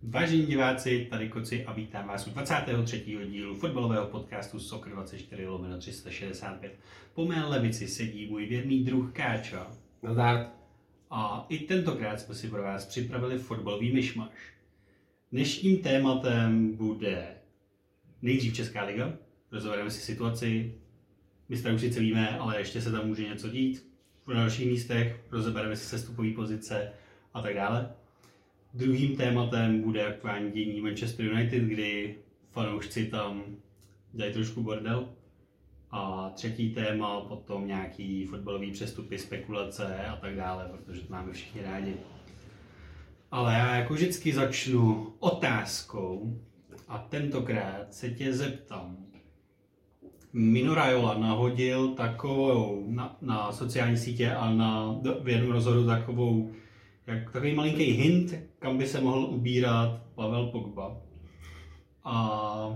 Vážení diváci, tady Koci a vítám vás u 23. dílu fotbalového podcastu Soccer 24/365. Po mé levici sedí můj věrný druh Káča. Nazdar. A i tentokrát jsme si pro vás připravili fotbalový myšmaš. Dnešním tématem bude nejdřív Česká liga. Rozobereme si situaci. Mistra už sice víme, ale ještě se tam může něco dít. Na dalších místech rozebereme si sestupové pozice a tak dále. Druhým tématem bude aktuální dění Manchester United, kdy fanoušci tam dělají trošku bordel. A třetí téma potom nějaký fotbalový přestupy, spekulace a tak dále, protože to máme všichni rádi. Ale já jako vždycky začnu otázkou a tentokrát se tě zeptám. Mino Raiola nahodil takovou na sociální sítě a v jednom rozhodu takový malinký hint, kam by se mohl ubírat Pavel Pogba. A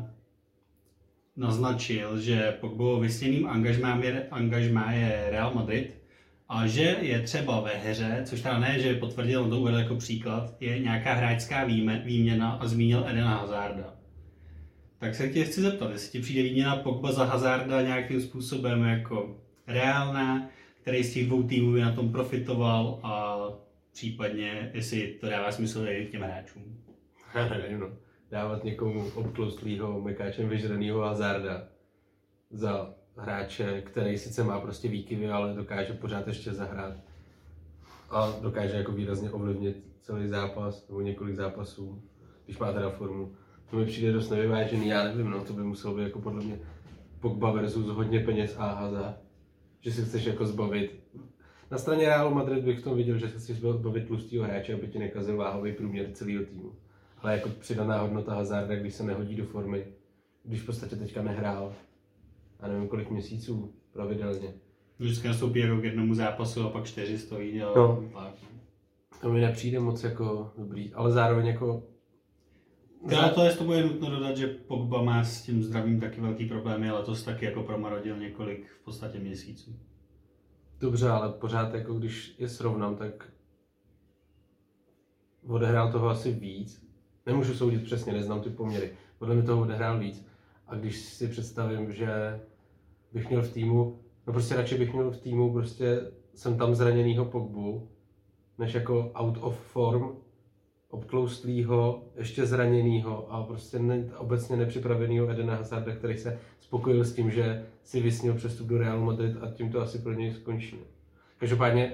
naznačil, že Pogbovo vysněným angažmá je Real Madrid a že je třeba ve hře, což teda ne, že potvrdil, on to uvedl jako příklad, je nějaká hráčská výměna a zmínil Edena Hazarda. Tak se tě chci zeptat, jestli ti přijde výměna Pogba za Hazarda nějakým způsobem jako reálná, který z těch dvou týmů by na tom profitoval a případně, jestli to dává smysl i těm hráčům. Já nevím, no. Dávat někomu obtloustlýho, mekáčem vyžranýho Hazarda za hráče, který sice má prostě výkyvy, ale dokáže pořád ještě zahrát a dokáže jako výrazně ovlivnit celý zápas nebo několik zápasů, když má teda formu. To mi přijde dost nevyvážený, já nevím, no, to by muselo být jako podle mě Pogba versus hodně peněz a Hazard, že si chceš jako zbavit. Na straně Realu Madrid bych v tom viděl, že se chceš zbavit tlustýho hráče, aby ti nekazil váhový průměr celého týmu. Ale jako přidaná hodnota Hazarda, když se nehodí do formy, když v podstatě teďka nehrál a nevím kolik měsíců pravidelně. Vždycky nastoupí jako k jednomu zápasu a pak 4 stojí a tak. To mi nepřijde moc jako dobrý, ale zároveň jako... To bude nutno dodat, že Pogba má s tím zdravím taky velký problémy, ale letos taky jako promarodil několik v podstatě měsíců. Dobře, ale pořád jako když je srovnám, tak odehrál toho asi víc. Nemůžu soudit přesně, neznám ty poměry. Podle mě toho odehrál víc. A když si představím, že bych měl v týmu, no prostě radši bych měl v týmu prostě jsem tam zraněnýho Pogbu, než jako out of form, obtloustlýho, ještě zraněnýho a prostě obecně nepřipravenýho Edena Hazarda, který se spokojil s tím, že si vysnil přestup do Realu Madrid a tím to asi pro něj skončí. Každopádně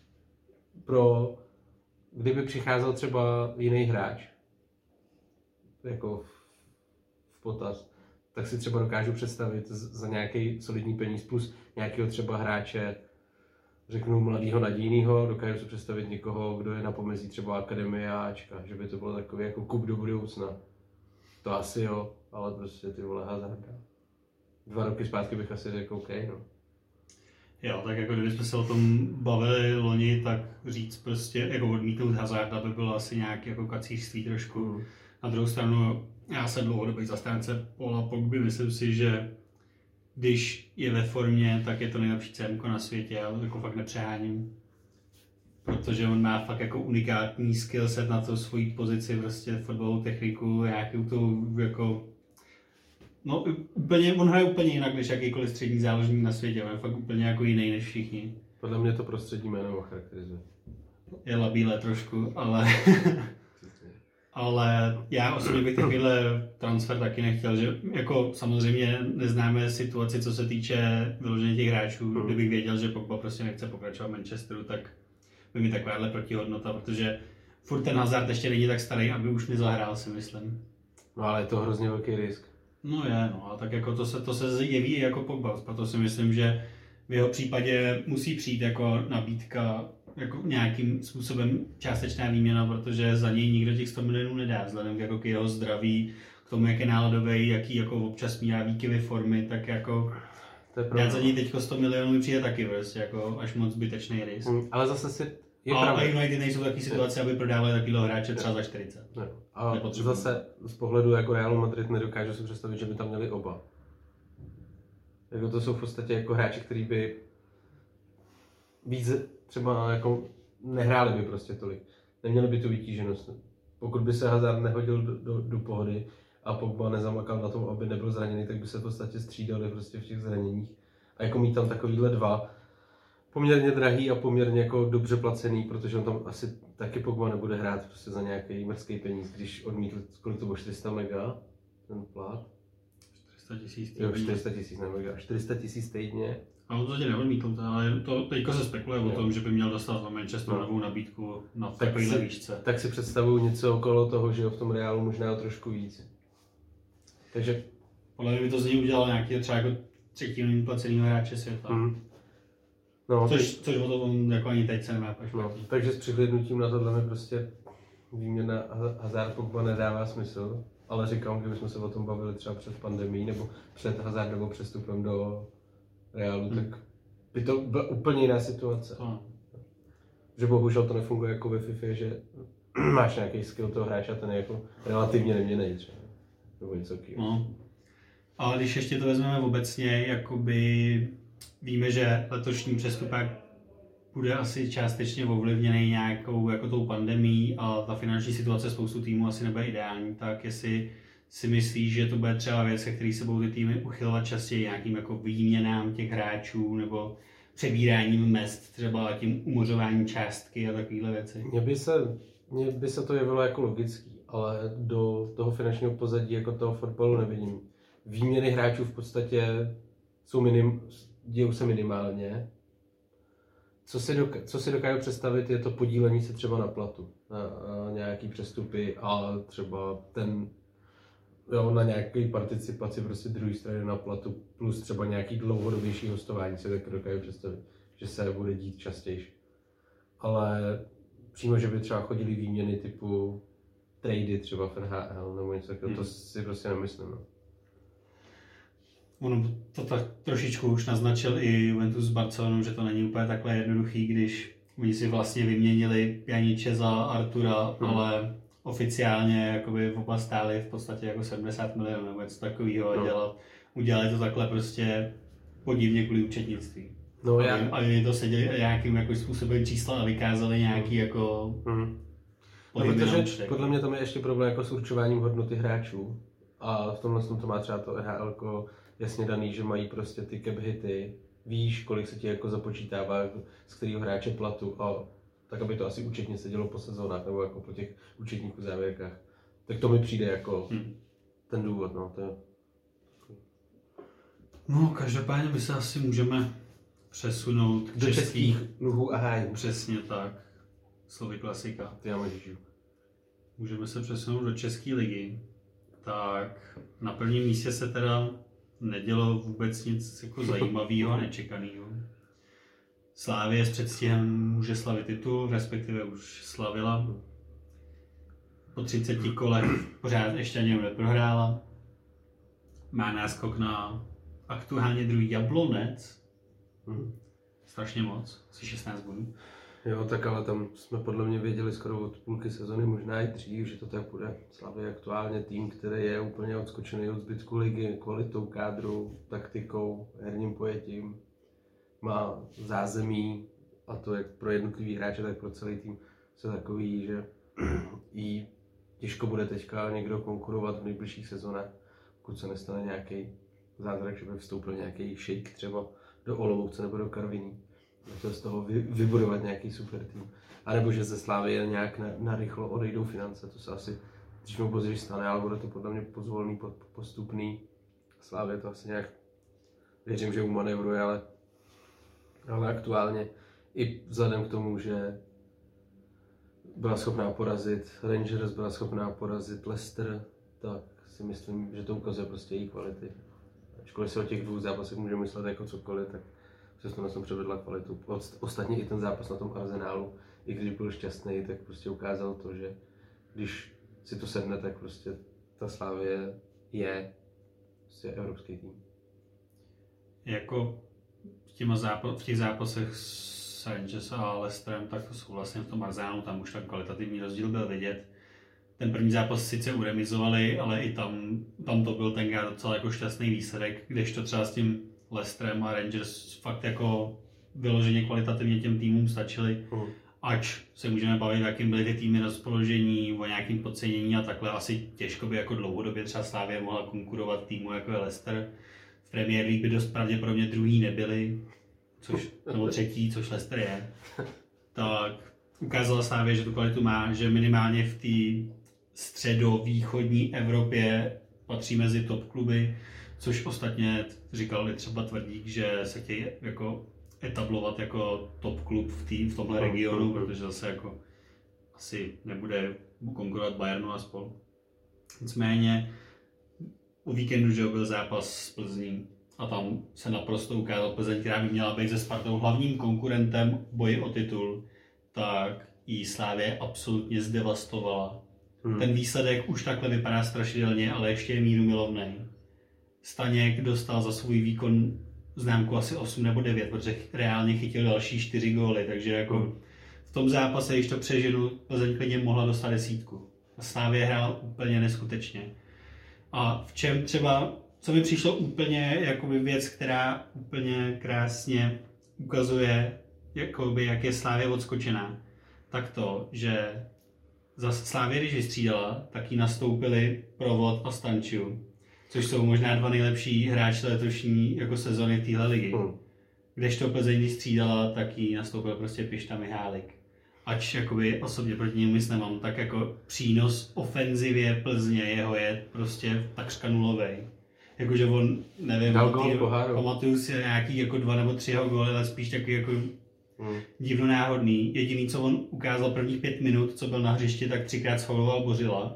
kdyby přicházel třeba jiný hráč, jako v potaz, tak si třeba dokážu představit za nějaký solidní peníz plus nějakého třeba hráče, řeknu mladýho nadějnýho, dokážu si představit někoho, kdo je na pomezí třeba akademie a Ačka, že by to bylo takový jako kup do budoucna. To asi jo, ale prostě ty vole Hazarda. 2 roky zpátky bych asi řekl OK, no. Jo, tak jako kdybychom se o tom bavili loni, tak říct prostě, jako odmítnout Hazarda by bylo asi nějaké jako kacířství trošku. Na druhou stranu, já jsem dlouhodobý zastánce Paula Pogby, myslím si, že když je ve formě, tak je to nejlepší CMko na světě, ale jako fakt nepřeháním. Protože on má fakt jako unikátní skillset na to svoji pozici, prostě fotbalovou techniku, nějakou tu jako... No úplně, on hraje úplně jinak než jakýkoliv střední záložník na světě, on je fakt úplně jako jiný než všichni. Podle mě to prostřední jméno charakterizuje. Je labílé trošku, ale... Ale já osobně bych takovýhle transfer taky nechtěl, že jako samozřejmě neznáme situaci, co se týče vyloženě těch hráčů. Kdybych věděl, že Pogba prostě nechce pokračovat v Manchesteru, tak by mi takováhle protihodnota, protože furt ten Hazard ještě není tak starý, aby už nezahrál, si myslím. No ale je to hrozně velký risk. No je, no a tak jako to se jeví jako Pogba, proto si myslím, že v jeho případě musí přijít jako nabídka jako nějakým způsobem částečná výměna, protože za něj nikdo těch 100 milionů nedá, vzhledem jako k jeho zdraví, k tomu, jak je náladový, jaký jako občas mírá výkyvy formy, tak jako dát za něj teďko 100 milionů mi přijde taky prostě jako až moc zbytečný risk. Ale zase si je a United nejsou taky situace, aby prodávali takovýhle hráče třeba za 40. A zase z pohledu jako Realu Madrid nedokážu si představit, že by tam měli oba. Jako to jsou v podstatě jako hráči, kteří by víc třeba jako nehráli by prostě tolik. Neměli by tu vytíženost. pokud by se Hazard nehodil do pohody a Pogba nezamakal na tom, aby nebyl zraněný, tak by se v podstatě střídali prostě v těch zraněních. A jako mít tam takovýhle dva, poměrně drahý a poměrně jako dobře placený, protože on tam asi taky Pogba nebude hrát prostě za nějaký mrzký peníz, když odmítl, kolik to bylo, 400 mega, ten plat. 400 000 týdně. Jo, 400 000 mega, 400 000 týdně. A on to tě neodmítl, ale to teďka se spekuluje o tom, že by měl dostat na Manchesteru novou nabídku na takovýhle výšce. Tak si představuju něco okolo toho, že jo, v tom Reálu možná trošku víc. Takže podle mě by to z něj udělal nějaký třeba jako třetí nejméně placenýho hráče světa. No, což o tom jako ani teď se nemá špatně. Takže s přihlédnutím na tohle mi prostě výměna Hazard Pogba nedává smysl. Ale říkám, kdybychom se o tom bavili třeba před pandemií nebo před Hazardovou přestupem do Realu, tak by to byla úplně jiná situace. Že bohužel to nefunguje jako ve FIFA, že máš nějaký skill toho hráče a ten je jako relativně neměnný třeba. Nebo něco takového. No. Ale když ještě to vezmeme obecně, jakoby víme, že letošní přestupák bude asi částečně ovlivněný nějakou jako tou pandemií a ta finanční situace spoustu týmů asi nebude ideální, tak jestli si myslíš, že to bude třeba věc, se který se budou ty týmy uchylovat častěji nějakým jako výměnám těch hráčů nebo přebíráním mezd, třeba tím umořováním částky a takovéhle věci? Mně by se to jevilo jako logický, ale do toho finančního pozadí jako toho fotbalu nevidím. Výměny hráčů v podstatě dějou se minimálně. Co si dokážu představit, je to podílení se třeba na platu, na nějaký přestupy a třeba na nějaké participaci prostě druhé strany na platu plus třeba nějaký dlouhodobější hostování si taky dokážu představit, že se bude dít častěji. Ale přímo, že by třeba chodili výměny typu trady třeba v NHL nebo něco takového, to si prostě nemyslím. No. Ono to tak trošičku už naznačil i Juventus s Barcelonou, že to není úplně takhle jednoduchý, když oni si vlastně vyměnili Pjaniče za Artura, ale oficiálně jakoby oba stáli v podstatě jako 70 milionů nebo něco takového a udělali to takhle prostě podivně kvůli účetnictví. A oni to seděli nějakým jako způsobem čísla a vykázali nějaký jako protože podle mě tam je ještě problém jako s určováním hodnoty hráčů a v tomhle to má třeba to NHL jasně daný, že mají prostě ty cap hity, víš, kolik se ti jako započítává z kterého hráče platu a tak, aby to asi účetně se dělo po sezónách nebo jako po těch účetních uzávěrkách. Tak to mi přijde jako ten důvod, no. To je... No, každopádně my se asi můžeme přesunout do českých luhů a hájů. Přesně tak. Slovy klasika. Ty já můžu. Můžeme se přesunout do české ligy. Tak na prvním místě se teda nedělo vůbec nic jako zajímavého a nečekaného. Slavie s předstihem může slavit titul, respektive už slavila. Po 30 kolech pořád ještě ani neprohrála. Má náskok na aktuálně druhý Jablonec. Strašně moc, asi 16 bodů. Jo, tak ale tam jsme podle mě věděli skoro od půlky sezony, možná i dřív, že to tak bude. Slavia je aktuálně tým, který je úplně odskočený od zbytku ligy, kvalitou kádru, taktikou, herním pojetím. Má zázemí, a to jak pro jednotlivý hráče, tak pro celý tým, se takový, že jí těžko bude teďka někdo konkurovat v nejbližších sezonách, pokud se nestane nějaký zázrak, že by vstoupil nějaký šejk třeba do Olomouce nebo do Karviní. To z toho vybudovat nějaký super tým. A nebo že ze Slavie nějak narychlo odejdou finance, to se asi dřív nebo později stane, ale bude to podle mě pozvolný, postupný. Slavie to asi nějak, věřím, že umanevruje, ale aktuálně i vzhledem k tomu, že byla schopná porazit Rangers, byla schopná porazit Leicester, tak si myslím, že to ukazuje prostě její kvality. Ačkoliv se o těch dvou zápasech může myslet jako cokoliv, tak přesto na tom předvedla kvalitu. Ostatně i ten zápas na tom Arsenálu, i když byl šťastný, tak prostě ukázal to, že když si to sedne, tak prostě ta Slavie je prostě evropský tým. Jako v těch zápasech s Rangers a Leicesterem, tak souhlasím, v tom Arsenálu, tam už ten kvalitativní rozdíl byl vidět. Ten první zápas sice uremizovali, ale i tam to byl tenkrát docela jako šťastný výsledek, kdežto třeba s tím Leicesterem a Rangers fakt jako vyloženě kvalitativně těm týmům stačili. Ač se můžeme bavit, jakým byly ty týmy rozpoložení, o nějakým podcenění a takhle, asi těžko by jako dlouhodobě třeba Slavia mohla konkurovat týmu jako je Leicester. V Premier League by dost pravděpodobně druhý nebyli, nebo třetí, což Leicester je. Tak ukázala Slavia, že tu kvalitu má, že minimálně v té středovýchodní Evropě patří mezi top kluby, což ostatně říkal třeba Tvrdík, že se chtějí jako etablovat jako top klub v tomhle regionu, protože zase jako asi nebude konkurovat Bayernu a spol. Nicméně o víkendu, že byl zápas s Plzní a tam se naprosto ukázal Plzeň, která by měla být se Spartou hlavním konkurentem v boji o titul, tak jí Slavie absolutně zdevastovala. Ten výsledek už takhle vypadá strašidelně, ale ještě je míru milovnej. Staněk dostal za svůj výkon známku asi 8 nebo 9, protože reálně chytil další 4 góly, takže jako v tom zápase, když to přeženu, Plzeň klidně mohla dostat 10. A Slavia hrála úplně neskutečně. A v čem třeba, co mi přišlo úplně jakoby věc, která úplně krásně ukazuje, jakoby, jak je Slavia odskočená, tak to, že za Slavii, když vystřídala, tak jí nastoupili Provod a Stančiu, což jsou možná 2 nejlepší hráči letošní jako sezony téhle ligy. Kdežto Plzeň, když střídala, tak jí nastoupil prostě Pišta Mihálik. Ač jakoby osobně proti němu nic nemám, tak jako přínos ofenzivě Plzně jeho je prostě takřka nulovej. Jakože on, nevím, pamatuju si nějaký jako 2 nebo 3 jeho góly, ale spíš takový jako divno náhodný. Jediný, co on ukázal prvních 5 minut, co byl na hřišti, tak 3krát sfauloval Bořila.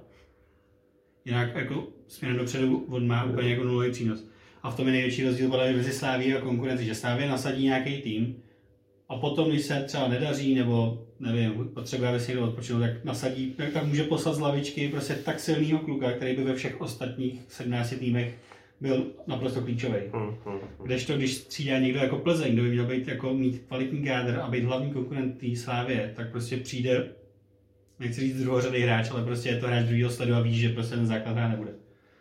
Jinak jako směrem dopředu on má úplně jako nulový přínos. A v tom je největší rozdíl mezi Slavií a konkurencí, že Slavia nasadí nějaký tým a potom, když se třeba nedaří nebo nevím, potřebuje, aby si někdo odpočinul, tak nasadí, tak může poslat z lavičky prostě tak silného kluka, který by ve všech ostatních 17 týmech byl naprosto klíčový. Kdežto, když střídá někdo jako Plzeň, kdo by měl být jako mít kvalitní kádr a být hlavní konkurent té Slavie, tak prostě přijde, nechci říct druhořadý hráč, ale prostě je to hráč druhého sledu a ví, že prostě ten základ hrát nebude.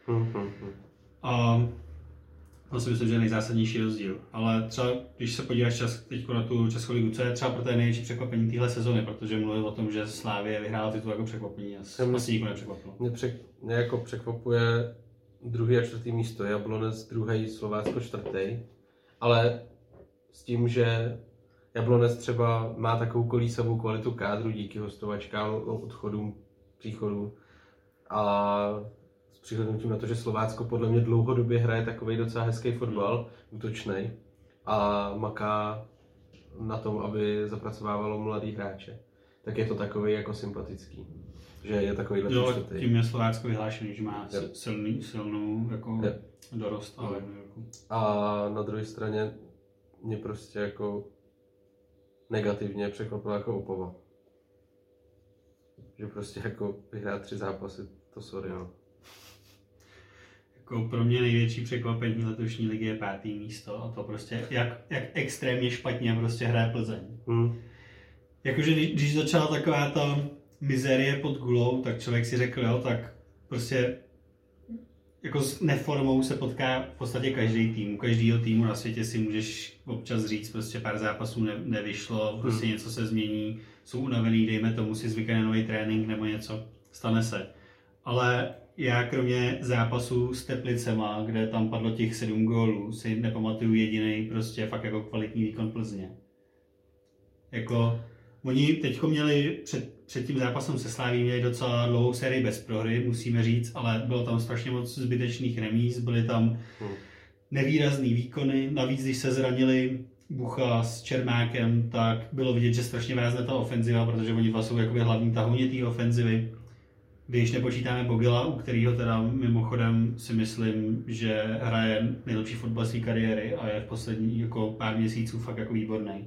A to si myslím, že je nejzásadnější rozdíl. Ale třeba, když se podíváš teď na tu Českou ligu, co je třeba pro té největší překvapení téhle sezony, protože mluvil o tom, že Slavie vyhrála titul jako překvapení a vlastně nikdo nepřekvapilo. Mě jako překvapuje 2. a 4. místo, Jablonec 2., Slovácko 4. Ale s tím, že Jablonec třeba má takovou kolísavou kvalitu kádru díky hostovačkám, odchodům, příchodům a s přihlednutím na to, že Slovácko podle mě dlouhodobě hraje takovej docela hezký fotbal, útočnej a maká na tom, aby zapracovávalo mladý hráče, tak je to takový jako sympatický, že je takovýhle čtvrtý. Tím je Slovácko vyhlášený, že má silnou jako dorost. Ale jako... A na druhé straně mě prostě jako negativně překvapila jako Opava. Že prostě jako vyhrát 3 zápasy, to sorry, no. Jako pro mě největší překvapení letošní ligy je 5. místo a to prostě jak extrémně špatně prostě hraje Plzeň. Jakože když začala taková ta mizérie pod gulou, tak člověk si řekl, jo, tak prostě jako s neformou se potká v podstatě každý tým. U každého týmu na světě si můžeš občas říct, prostě pár zápasů nevyšlo, prostě něco se změní, jsou unavený, dejme tomu, si zvykají na nový trénink nebo něco, stane se. Ale já kromě zápasu s Teplicema, kde tam padlo těch 7 gólů, si nepamatuju jediný prostě fakt jako kvalitní výkon Plzně. Jako oni teďko měli před tím zápasem se Slaví měli docela dlouhou sérii bez prohry, musíme říct, ale bylo tam strašně moc zbytečných remíz, byly tam nevýrazný výkony, navíc když se zranili Bucha s Čermákem, tak bylo vidět, že strašně vázne ta ofenziva, protože oni dva jsou jakoby hlavní tahouně té ofenzivy. Když nepočítáme Bogila, u kterého teda mimochodem si myslím, že hraje nejlepší fotbal své kariéry a je v poslední jako pár měsíců fakt jako výborný.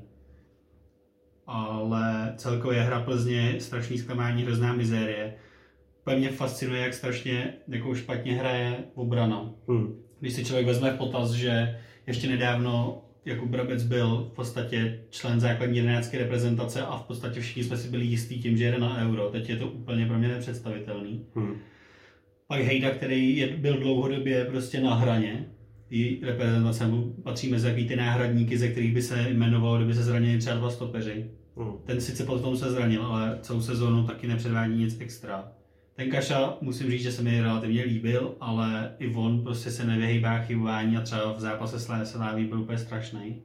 Ale celkově hra Plzně strašný zklamání, hrozná mizérie. Mě fascinuje, jak strašně jako špatně hraje obrana. Když si člověk vezme v potaz, že ještě nedávno Jakub Brabec byl v podstatě člen základní 11. reprezentace a v podstatě všichni jsme si byli jistí tím, že jede na Euro. Teď je to úplně pro mě nepředstavitelný. Pak Hejda, který byl dlouhodobě prostě na hraně, i reprezentace patří mezi takový ty náhradníky, ze kterých by se jmenovalo, kdyby se zranili třeba 2 stopeři. Ten sice potom se zranil, ale celou sezónu taky nepředvádí nic extra. Ten Kaša, musím říct, že se mi relativně líbil, ale i on prostě se nevyhýbá chybování a třeba v zápase s Sláví byl úplně strašný.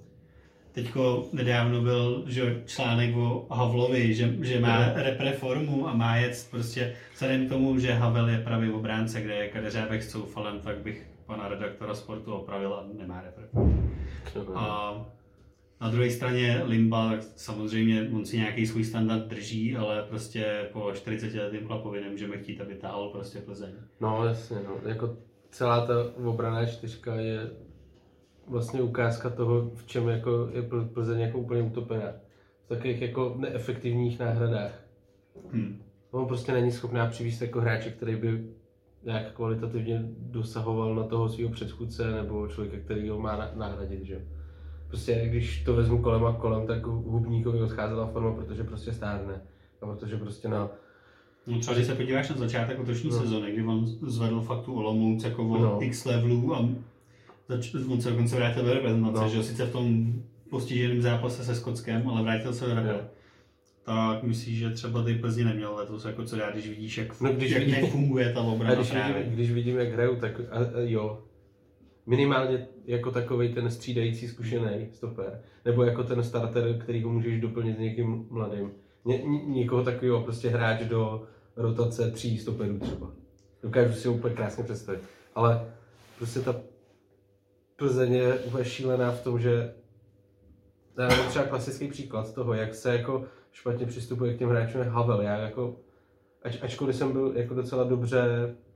Teďko nedávno byl že článek o Havlovi, že má repre formu a má jet prostě vzhledem k tomu, že Havel je pravý obránce, kde je Kadeřábek s Coufalem, tak bych pana redaktora sportu opravil a nemá repre formu. A na druhé straně Limba, samozřejmě on si nějaký svůj standard drží, ale prostě po 40 letým chlapovi nemůžeme chtít, aby tahal prostě Plzeň. No jasně, no. Jako celá ta obranná čtyřka je vlastně ukázka toho, v čem jako je Plzeň jako úplně utopená. V takových jako neefektivních náhradách. On prostě není schopná přivést jako hráče, který by nějak kvalitativně dosahoval na toho svého předchůdce nebo člověka, který ho má nahradit, že? Prostě když to vezmu kolem a kolem, tak Hubníkovi odcházela forma, protože prostě stárne. A protože prostě No třeba když se podíváš na začátek letošní sezony, kdy on zvedl fakt tu Olomouc jako o x levelů a on se dokonce vrátil do reprezentace, že sice v tom postiženém zápase se Skotskem, ale vrátil se do repre. Tak myslíš, že třeba ty Plzni neměl letos jako co dát, když vidíš, jak nefunguje ta obrana když vidím, jak hrajou, tak jo. Minimálně jako takovej ten střídající zkušený stoper, nebo jako ten starter, který ho můžeš doplnit s někým mladým. Někoho takového prostě hráč do rotace 3 stoperů třeba. Dokážu si ho úplně krásně představit. Ale prostě ta Plzeň je úplně šílená v tom, že já nevím, třeba klasický příklad toho, jak se jako špatně přistupuje k těm hráčům je Havel. Já jako, ačkoliv jsem byl jako docela dobře,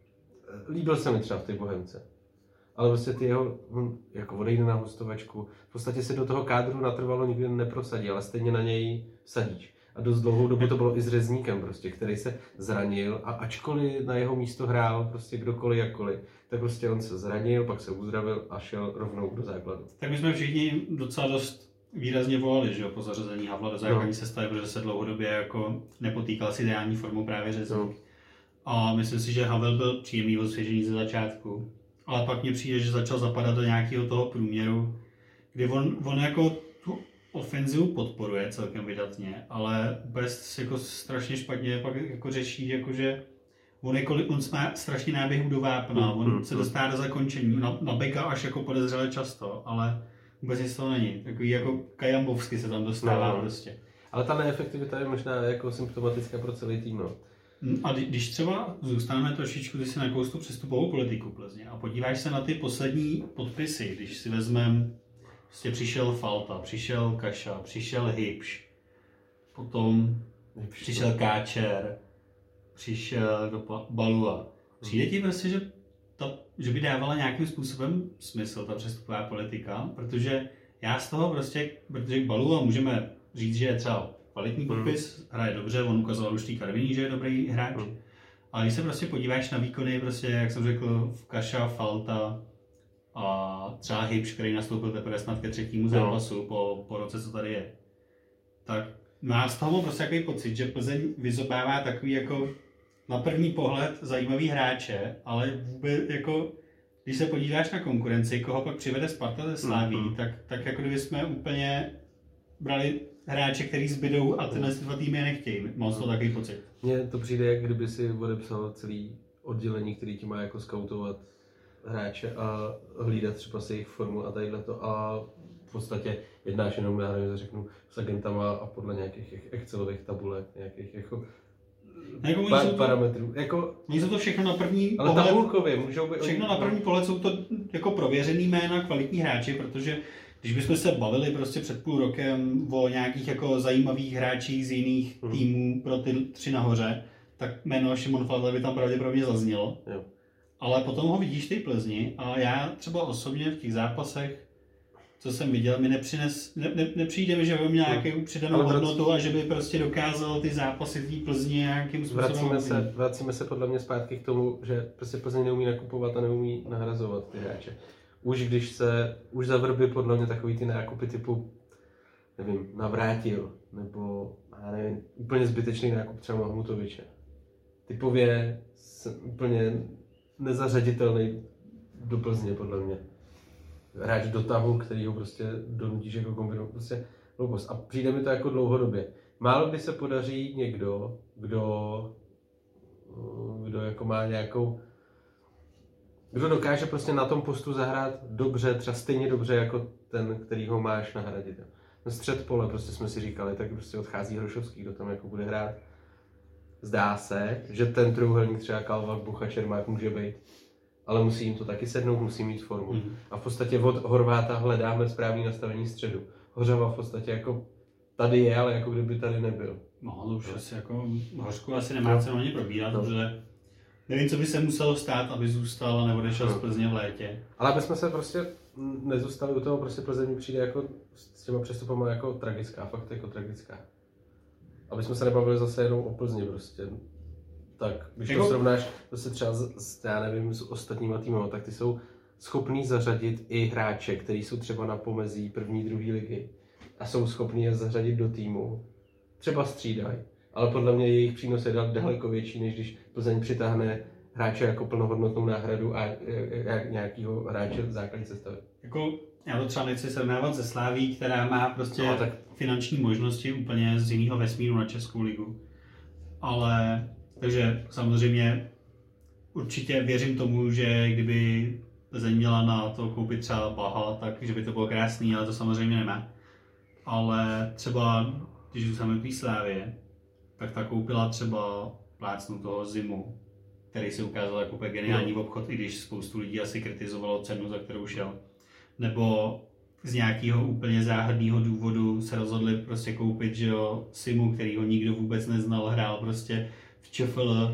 líbil se mi třeba v té Bohemce. Ale prostě ty jeho, jako odejde na hostovačku, v podstatě se do toho kádru natrvalo nikdy neprosadí, ale stejně na něj sadíš. A dost dlouhou dobu to bylo i s Řezníkem prostě, který se zranil a ačkoliv na jeho místo hrál prostě kdokoliv jakkoliv, tak prostě on se zranil, pak se uzdravil a šel rovnou do základu. Tak my jsme všichni docela dost výrazně volali, že jo, po zařazení Havla do základní sestavy, protože se dlouhodobě jako nepotýkal s ideální formou právě Řezník. A myslím si, že Havel byl příjemný osvěžení ze začátku. Ale pak mně přijde, že začal zapadat do nějakého toho průměru, kdy on jako tu ofenzivu podporuje celkem vydatně, ale vůbec jako strašně špatně pak jako řeší, jakože on má strašně náběhů do vápna, on se dostává do zakončení, na beka až jako podezřele často, ale vůbec nic toho není. Takový jako Kajambovsky se tam dostává prostě. Ale ta neefektivita je možná jako symptomatická pro celý tým. No. A když třeba zůstaneme trošičku, když si nakous tu přestupovou politiku Plzně a podíváš se na ty poslední podpisy, když si vezmeme, prostě přišel Falta, přišel Kaša, přišel Hybš, potom přišel Káčer, přišel Balua. Přijde ti prostě, že by dávala nějakým způsobem smysl ta přestupová politika, protože já z toho prostě, protože Balua můžeme říct, že je třeba kvalitní podpis, hraje dobře, on ukazoval už tý Karviní, že je dobrý hráč. Ale když se prostě podíváš na výkony, prostě, jak jsem řekl, v Kaša, Falta a třeba Hybš, který nastoupil teprve snad ke 3. zápasu po roce, co tady je, tak má z toho prostě takový pocit, že Plzeň vyzobává takový jako na první pohled zajímavý hráče, ale vůbec jako, když se podíváš na konkurenci, koho pak přivede Sparta ze Sláví, tak jako kdyby jsme úplně brali hráče, který zbydou a tyhle dva týmy nechtějí. Mám z toho takový pocit. Mně to přijde, jak kdyby si odepsal celý oddělení, který ti má jako skautovat hráče a hlídat třeba si jejich formu a tadyhle to a v podstatě jednáš jenom, já nevím, řeknu, s agentama a podle nějakých Excelových tabulek, nějakých jako parametrů. Oni jsou to všechno na první pohled. Ale tabulkově můžou být. Všechno na první pohled jsou to jako prověřený jména, kvalitní hráči, protože když bychom se bavili prostě před půl rokem o nějakých jako zajímavých hráčích z jiných týmů pro ty 3 nahoře, tak jméno Šimon Falta by tam pravděpodobně zaznělo. Jo. Ale potom ho vidíš v té Plzni a já třeba osobně v těch zápasech, co jsem viděl, mi nepřijde mi, že by měl nějakou přidanou hodnotu a že by prostě dokázal ty zápasy v té Plzni nějakým způsobem. Vracíme se podle mě zpátky k tomu, že prostě Plzeň neumí nakupovat a neumí nahrazovat ty hráče. Už za Vrby podle mě takový ty nákupy typu, nevím, Navrátil, nebo já nevím, úplně zbytečný nákup třeba Mahmutoviče. Typově úplně nezařaditelný do Plzně podle mě. Hráč do tahu, který ho prostě donutíš jako kombinovat. Prostě hloupost. A přijde mi to jako dlouhodobě. Málo kdy se podaří někdo, kdo jako má nějakou... Kdo dokáže prostě na tom postu zahrát dobře, třeba stejně dobře jako ten, který ho máš nahradit. Na střed pole prostě jsme si říkali, tak prostě odchází Hrošovský, kdo tam jako bude hrát. Zdá se, že ten trojúhelník třeba Kalvach, Bucha, Čermák může být, ale musí jim to taky sednout, musí mít formu. A v podstatě od Horváta hledáme správný nastavení středu. Hořava v podstatě jako tady je, ale jako kdyby tady nebyl. No, to už asi jako Hořku asi nemá cenu ani probírat, protože nevím, co by se muselo stát, aby zůstal a neodešel z Plzně v létě. Ale aby jsme se prostě nezůstali u toho, prostě Plzeň mi přijde jako s těma přestupama jako tragická, fakt jako tragická. Aby jsme se nebavili zase jenom o Plzni prostě. Tak, když to srovnáš zase třeba já nevím, s ostatníma týmama, tak ty jsou schopní zařadit i hráče, kteří jsou třeba na pomezí první, druhé ligy a jsou schopní je zařadit do týmu. Třeba střídají, ale podle mě jejich přínos je daleko větší, než když Plzeň přitáhne hráče jako plnohodnotnou náhradu a nějakýho hráče v základní sestavy. Jako, já to třeba nechci srovnávat se Slaví, která má prostě finanční možnosti úplně z jiného vesmíru na Českou ligu. Ale, takže samozřejmě určitě věřím tomu, že kdyby Plzeň měla na to koupit třeba Blaha, takže by to bylo krásný, ale to samozřejmě nemá. Ale třeba, když zůstaneme v Slávě, tak ta koupila třeba plácnu toho Zimu, který se ukázal jako geniální obchod, i když spoustu lidí asi kritizovalo cenu, za kterou šel. Nebo z nějakého úplně záhadného důvodu se rozhodli prostě koupit, že jo, Simu, který ho nikdo vůbec neznal, hrál prostě v ČFL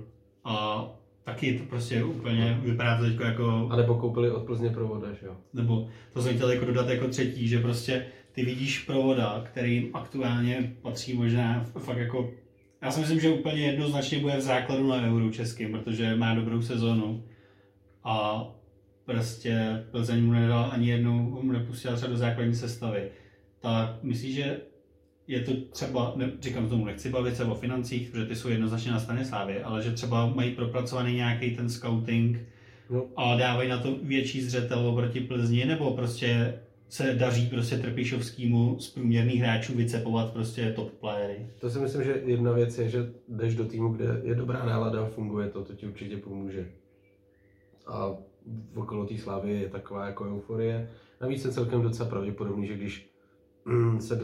a taky to prostě úplně vypadá to teď jako... A nebo koupili od Plzně Provoda, že jo? Nebo to jsem chtěl jako dodat jako třetí, že prostě ty vidíš Provoda, který aktuálně patří možná fakt jako... Já si myslím, že úplně jednoznačně bude v základu na Euru českým, protože má dobrou sezonu a prostě Plzeň mu nedala ani jednou, mu nepustila třeba do základní sestavy. Tak myslíš, že je to třeba, říkám tomu, nechci bavit se o financích, protože ty jsou jednoznačně na straně Slávy, ale že třeba mají propracovaný nějaký ten scouting a dávají na to větší zřetel oproti Plzni, nebo prostě se daří prostě Trpišovskýmu z průměrných hráčů vycepovat prostě top playery. To si myslím, že jedna věc je, že jdeš do týmu, kde je dobrá nálada a funguje to ti určitě pomůže. A okolo té Slávy je taková jako euforie. Navíc je celkem docela pravděpodobný, že když se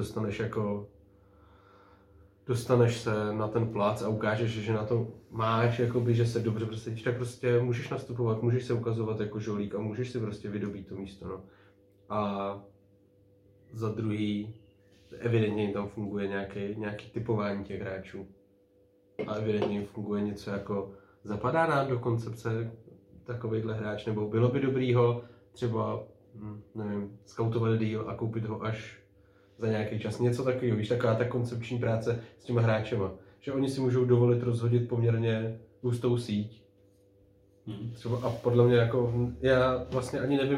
dostaneš se na ten plac a ukážeš, že na to máš, jakoby, že se dobře prosadíš, tak prostě můžeš nastupovat, můžeš se ukazovat jako žolík a můžeš si prostě vydobít to místo. No. A za druhý, evidentně jim tam funguje nějaký typování těch hráčů. A evidentně jim funguje něco jako, zapadá nám do koncepce takovýhle hráč, nebo bylo by dobrý ho třeba, nevím, skautovat deal a koupit ho až za nějaký čas. Něco takového, víš, taková ta koncepční práce s těma hráčema. Že oni si můžou dovolit rozhodit poměrně hustou síť. Třeba, a podle mě jako, já vlastně ani nevím,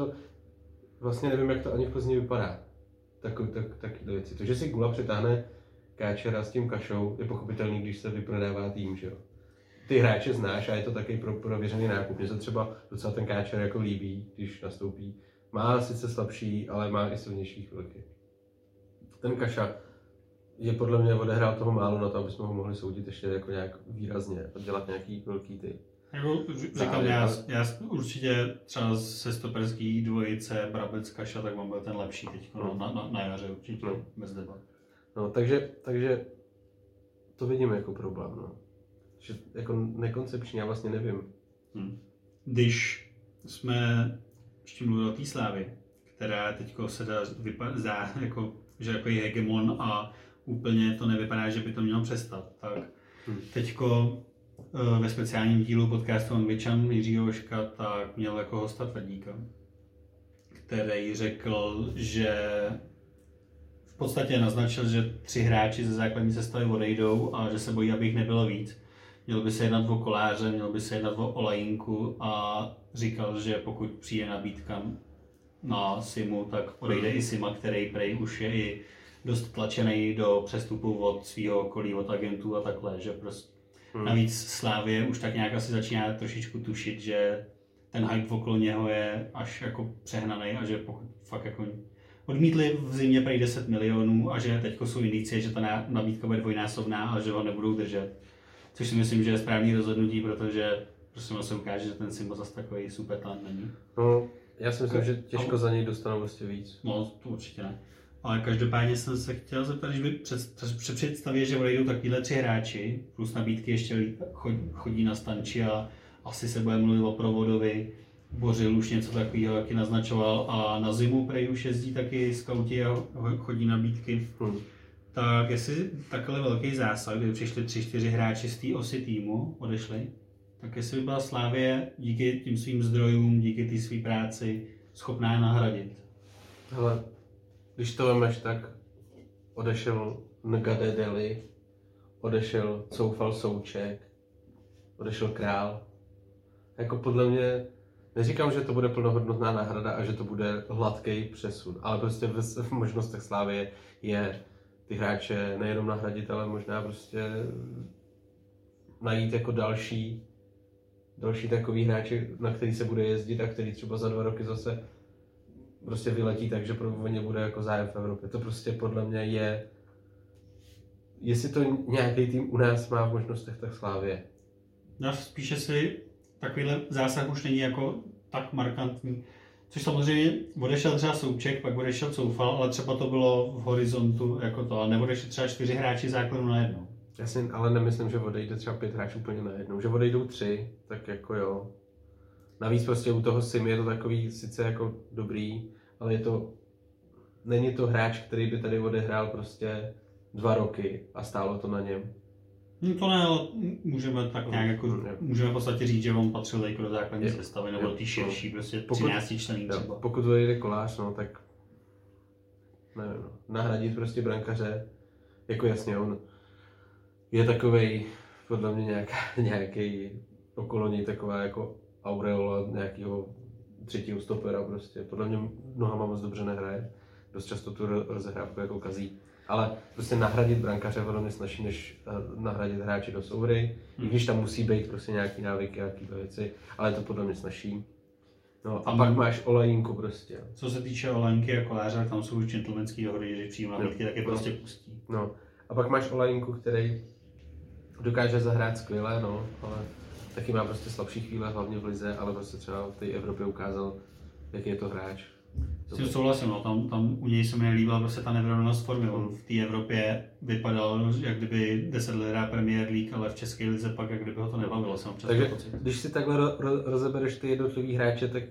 jak to ani v Plzni vypadá. Takové věci. To, že si Gula přitáhne Káčera s tím Kašou, je pochopitelný, když se vyprodává tým, že jo. Ty hráče znáš a je to taky prověřený nákup. Mně se třeba docela ten Káčer jako líbí, když nastoupí. Má sice slabší, ale má i silnější chvilky. Ten Kaša je podle mě odehrál toho málo na to, aby jsme ho mohli soudit ještě jako nějak výrazně a dělat nějaký velký ty. Jako říkám, já určitě třeba se stoperský dvojice Brabec Kaša, tak on byl ten lepší teď na jaře určitě, bez debat. No, takže to vidím jako problém, no. Že jako nekoncepční, já vlastně nevím. Když jsme ještě mluvili o té Slávě, která teďko se zdá jako, že jako je hegemon a úplně to nevypadá, že by to mělo přestat, tak teďko ve speciálním dílu podcastu Angličan Jiřího Oška tak měl jako hosta Tvrdíka, který řekl, že v podstatě naznačil, že 3 hráči ze základní sestavy odejdou a že se bojí, aby jich nebylo víc. Mělo by se jednat o Koláře, mělo by se jednat o Olajinku a říkal, že pokud přijde nabídka na Simu, tak odejde i Sima, který prej už je i dost tlačený do přestupu od svého okolí, od agentů a takhle, že prostě navíc Slávie už tak nějak asi začíná trošičku tušit, že ten hype okolo něho je až jako přehnaný a že pokud fakt jako odmítli v zimě prej 10 milionů a že teď jsou indicie, že ta nabídka bude dvojnásobná a že ho nebudou držet. Což si myslím, že je správný rozhodnutí, protože prostě se ukáže, že ten Simba zase takový super talent není. No, já si myslím, že těžko za něj dostanou prostě víc. No, to určitě ne. Ale každopádně jsem se chtěl zeptat, když by představě, že odejdou takovýhle 3 hráči, plus nabídky ještě chodí na stanči a asi se bude mluvit o Provodovi, Bořil už něco takového, jaký naznačoval, a na zimu prej už jezdí taky skauti a chodí nabídky. Tak jestli takhle velký zásah, kdy přišli 3-4 hráči z té osy týmu, odešli, tak jestli by byla Slavie díky tím svým zdrojům, díky té své práci schopná je nahradit. Hele, když to vemeš, tak odešel Ngade Deli, odešel Coufal Souček, odešel Král. Jako podle mě, neříkám, že to bude plnohodnotná náhrada a že to bude hladký přesun, ale prostě v možnostech Slavie je ty hráče nejenom nahradit, ale možná prostě najít jako další takový hráči, na který se bude jezdit a který třeba za 2 roky zase prostě vyletí tak, že pro ně bude jako zájem v Evropě. To prostě podle mě je, jestli to nějaký tým u nás má v možnostech, tak Slavie. No, spíše si takovýhle zásah už není jako tak markantní. Což samozřejmě odešel třeba Souček, pak odešel Coufal, ale třeba to bylo v horizontu jako to, ale neodešli třeba 4 hráči základu najednou. Já si ale nemyslím, že odejde třeba 5 hráčů úplně najednou, že odejdou 3, tak jako jo. Navíc prostě u toho Sim je to takový sice jako dobrý, ale není to hráč, který by tady odehrál prostě 2 roky a stálo to na něm. No to ne, ale můžeme tak nějak jako, můžeme v podstatě říct, že on patřil jako do základní sestavy, nebo do té širší, prostě 13 členů třeba. Pokud odejde Kolář, no tak nevím, no. Nahradit prostě brankaře, jako jasně, on je takovej, podle mě nějaký okolo něj taková jako aureola nějakého 3. stopera prostě. Podle mě nohama moc dobře nehraje, dost často tu rozehrávku jako kazí. Ale prostě nahradit brankaře podle mě snaží, než nahradit hráči do souhry, i když tam musí být prostě nějaký návyky, nějaké věci, ale to podle mě snaží. No a pak máš Olajinku prostě. Co se týče Olajinky a Koláře, tam jsou už gentlemanský dohody, že přijím nabídky, tak je prostě pustí. No a pak máš Olajinku, který dokáže zahrát skvěle, no, ale taky má prostě slabší chvíle, hlavně v lize, ale prostě třeba v té Evropě ukázal, jaký je to hráč. S tím souhlasím, no, tam u něj se mi nelíbila prostě ta nevyrovnanost formy. On v té Evropě vypadal, jak kdyby 10 let hrál Premier League, ale v české lize pak, jak kdyby ho to nebavilo, jsem občas takže pocit. Když si takhle rozebereš ty jednotlivý hráče, tak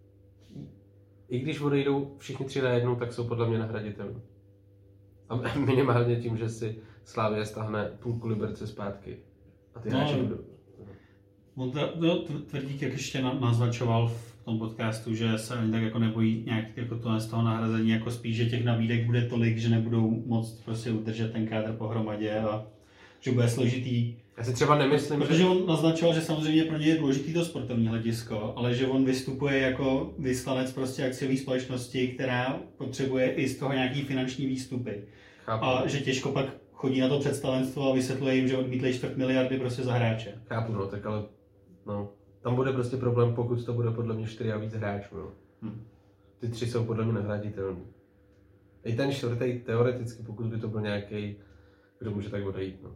i když odejdou všichni 3 najednou, tak jsou podle mě nahraditelní. A minimálně tím, že si Slavie stáhne půlku Liberce zpátky. A ty hráči budou. On Tvrdík, jak ještě naznačoval v tom podcastu, že se ani tak jako nebojí nějak jako to z toho nahrazení, jako spíš, že těch nabídek bude tolik, že nebudou moct prostě udržet ten kádr pohromadě a že bude složitý. Já si třeba nemyslím, protože on naznačoval, že samozřejmě pro něj je důležitý to sportovní hledisko, ale že on vystupuje jako vyslanec prostě akciové společnosti, která potřebuje i z toho nějaký finanční výstupy. Chápu. A že těžko pak chodí na to představenstvo a vysvětluje jim, že odmítli 4 miliardy prostě za hráče. Chápu, no, tak ale no, tam bude prostě problém, pokud to bude podle mě 4 a víc hráčů, no. Ty 3 jsou podle mě nahraditelný. I ten 4. teoreticky, pokud by to byl nějaký, kdo může tak odejít, no.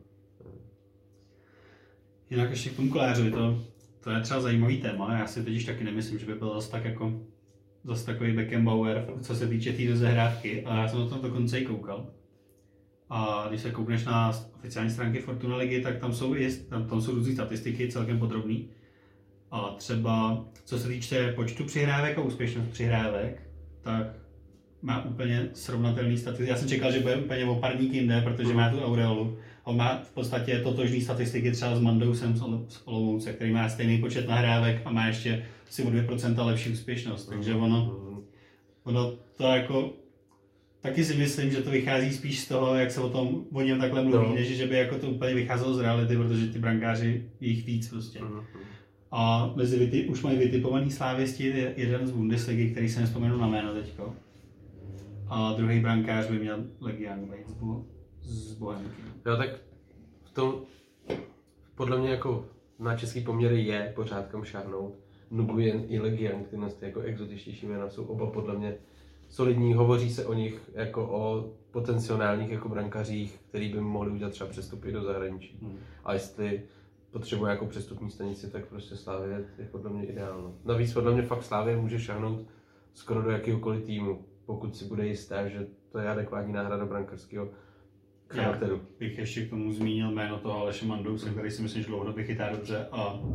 Jinak ještě k tomu Kolářovi, to je třeba zajímavý téma, já si totiž taky nemyslím, že by byl zase takový Beckenbauer, co se týče té rozehrávky, a já jsem na tom dokonce i koukal. A když se koukneš na oficiální stránky Fortuna ligy, tak tam jsou různé statistiky celkem podrobný. A třeba co se týče počtu přihrávek a úspěšnost přihrávek, tak má úplně srovnatelný statistiky. Já jsem čekal, že bude úplně o parník jinde, protože má tu aureolu. On má v podstatě totožný statistiky třeba s Mandousem z Olomouce, který má stejný počet nahrávek a má ještě asi o 2% lepší úspěšnost. Takže ono to jako... Taky si myslím, že to vychází spíš z toho, jak se o něm takhle mluví, než že by jako to úplně vycházelo z reality, protože ty brankáři je jich víc prostě. A už mají vytipovaný slávisti jeden z Bundesligy, který se nevzpomenu na jméno teďko. A druhý brankář by měl Legian být z Bohemky. Jo, tak v tom podle mě jako na český poměry je pořád kam šáhnout. Nguyen i Legian, ty jako exotičtější jména, jsou oba podle mě solidní, hovoří se o nich jako o potenciálních jako brankařích, který by mohli udělat třeba přestupy do zahraničí. A jestli potřebuje jako přestupní stanici, tak prostě Slavia je podle mě ideální. Navíc podle mě fakt Slavia může šahnout skoro do jakéhokoliv týmu, pokud si bude jistá, že to je adekvátní náhrada brankářského charakteru. Já bych ještě k tomu zmínil jméno toho Aleše Mandouse, který si myslím, že dlouhodobě chytá dobře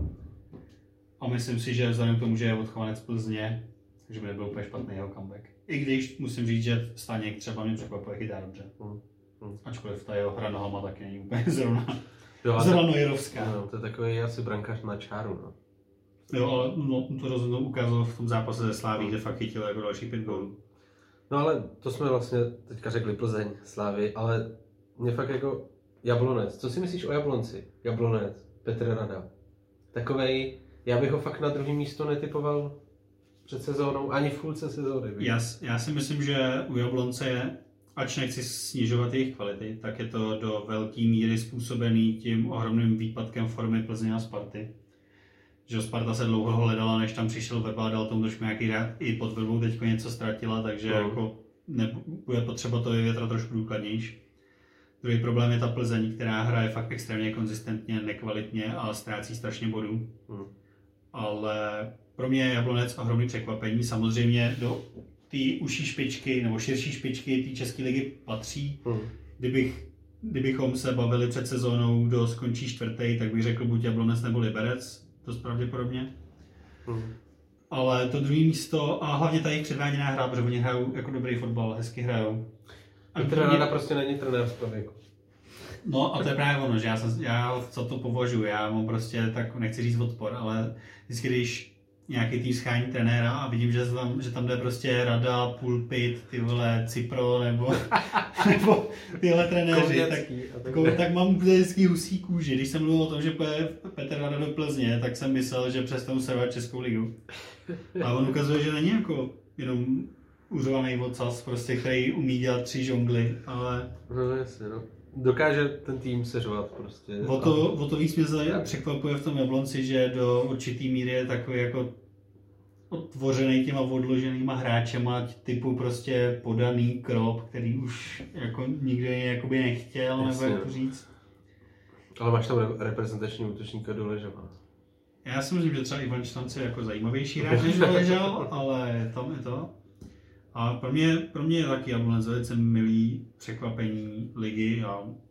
a myslím si, že vzhledem k tomu, že je odchovanec Plzně, takže by nebyl úplně špatný jeho comeback. I když musím říct, že Staněk třeba mě překvapuje, chytá dobře. Ačkoliv ta jeho hra nohama taky není úplně zrovna nojerovská. No, to je takový asi brankář na čáru. No. Jo, ale to rozhodně ukázalo v tom zápase ze Sláví, kde fakt chytil jako další 5 gólů. No ale to jsme vlastně teďka řekli Plzeň, Slávy, ale mě fakt jako Jablonec. Co si myslíš o Jablonci? Jablonec, Petr Rada. Takovej, já bych ho fakt na druhé místo netypoval před sezónou, ani v půlce sezóny. Já si myslím, že u Jablonce je, ač nechci snižovat jejich kvality, tak je to do velké míry způsobený tím ohromným výpadkem formy Plzně a Sparty. Že Sparta se dlouho hledala, než tam přišel Vrba, dal tomu trošku nějaký rád, i pod Vrbou teďko něco ztratila, takže jako bude potřeba to vyvětrat trošku důkladnější. Druhý problém je ta Plzeň, která hraje fakt extrémně konzistentně, nekvalitně a ztrácí strašně bodů. Ale pro mě je Jablonec ohromný překvapení. Samozřejmě do té užší špičky nebo širší špičky té české ligy patří. Kdybychom se bavili před sezónou, kdo skončí čtvrtý, tak bych řekl buď Jablonec nebo Liberec, dost pravděpodobně. Ale to druhé místo a hlavně ta jejich předváděná hra, protože oni hrajou jako dobrý fotbal, hezky hrajou. A trenéra prostě není trenér z pravěku. No a to je právě ono, že já co to považuji, já mám prostě tak, nechci říct odpor, ale vždycky, když nějaký tým schání trenéra a vidím, že tam jde prostě Rada, Pulpit, ty vole, Cipro nebo tyhle trenéři, tak mám vždycky husí kůži. Když jsem mluvil o tom, že Petr Rada do Plzně, tak jsem myslel, že přestanu servovat Českou ligu. A on ukazuje, že není jako jenom uřovaný ocas, prostě, který umí dělat 3 žongly, ale... No jasně, no. Dokáže ten tým seřovat prostě. O to víc mě překvapuje v tom Jablonci, že do určitý míry je takový jako otvořený těma odloženýma hráčema typu prostě podaný Krop, který už jako nikdo jakoby nechtěl, jasně, nebo jak to říct. Ale máš tam reprezentační útočníka Doležela. Já si myslím, že třeba Ivan Štanc je jako zajímavější hráč než Doležel, ale tam je to. A pro mě je taky Jablonec velice milý překvapení ligy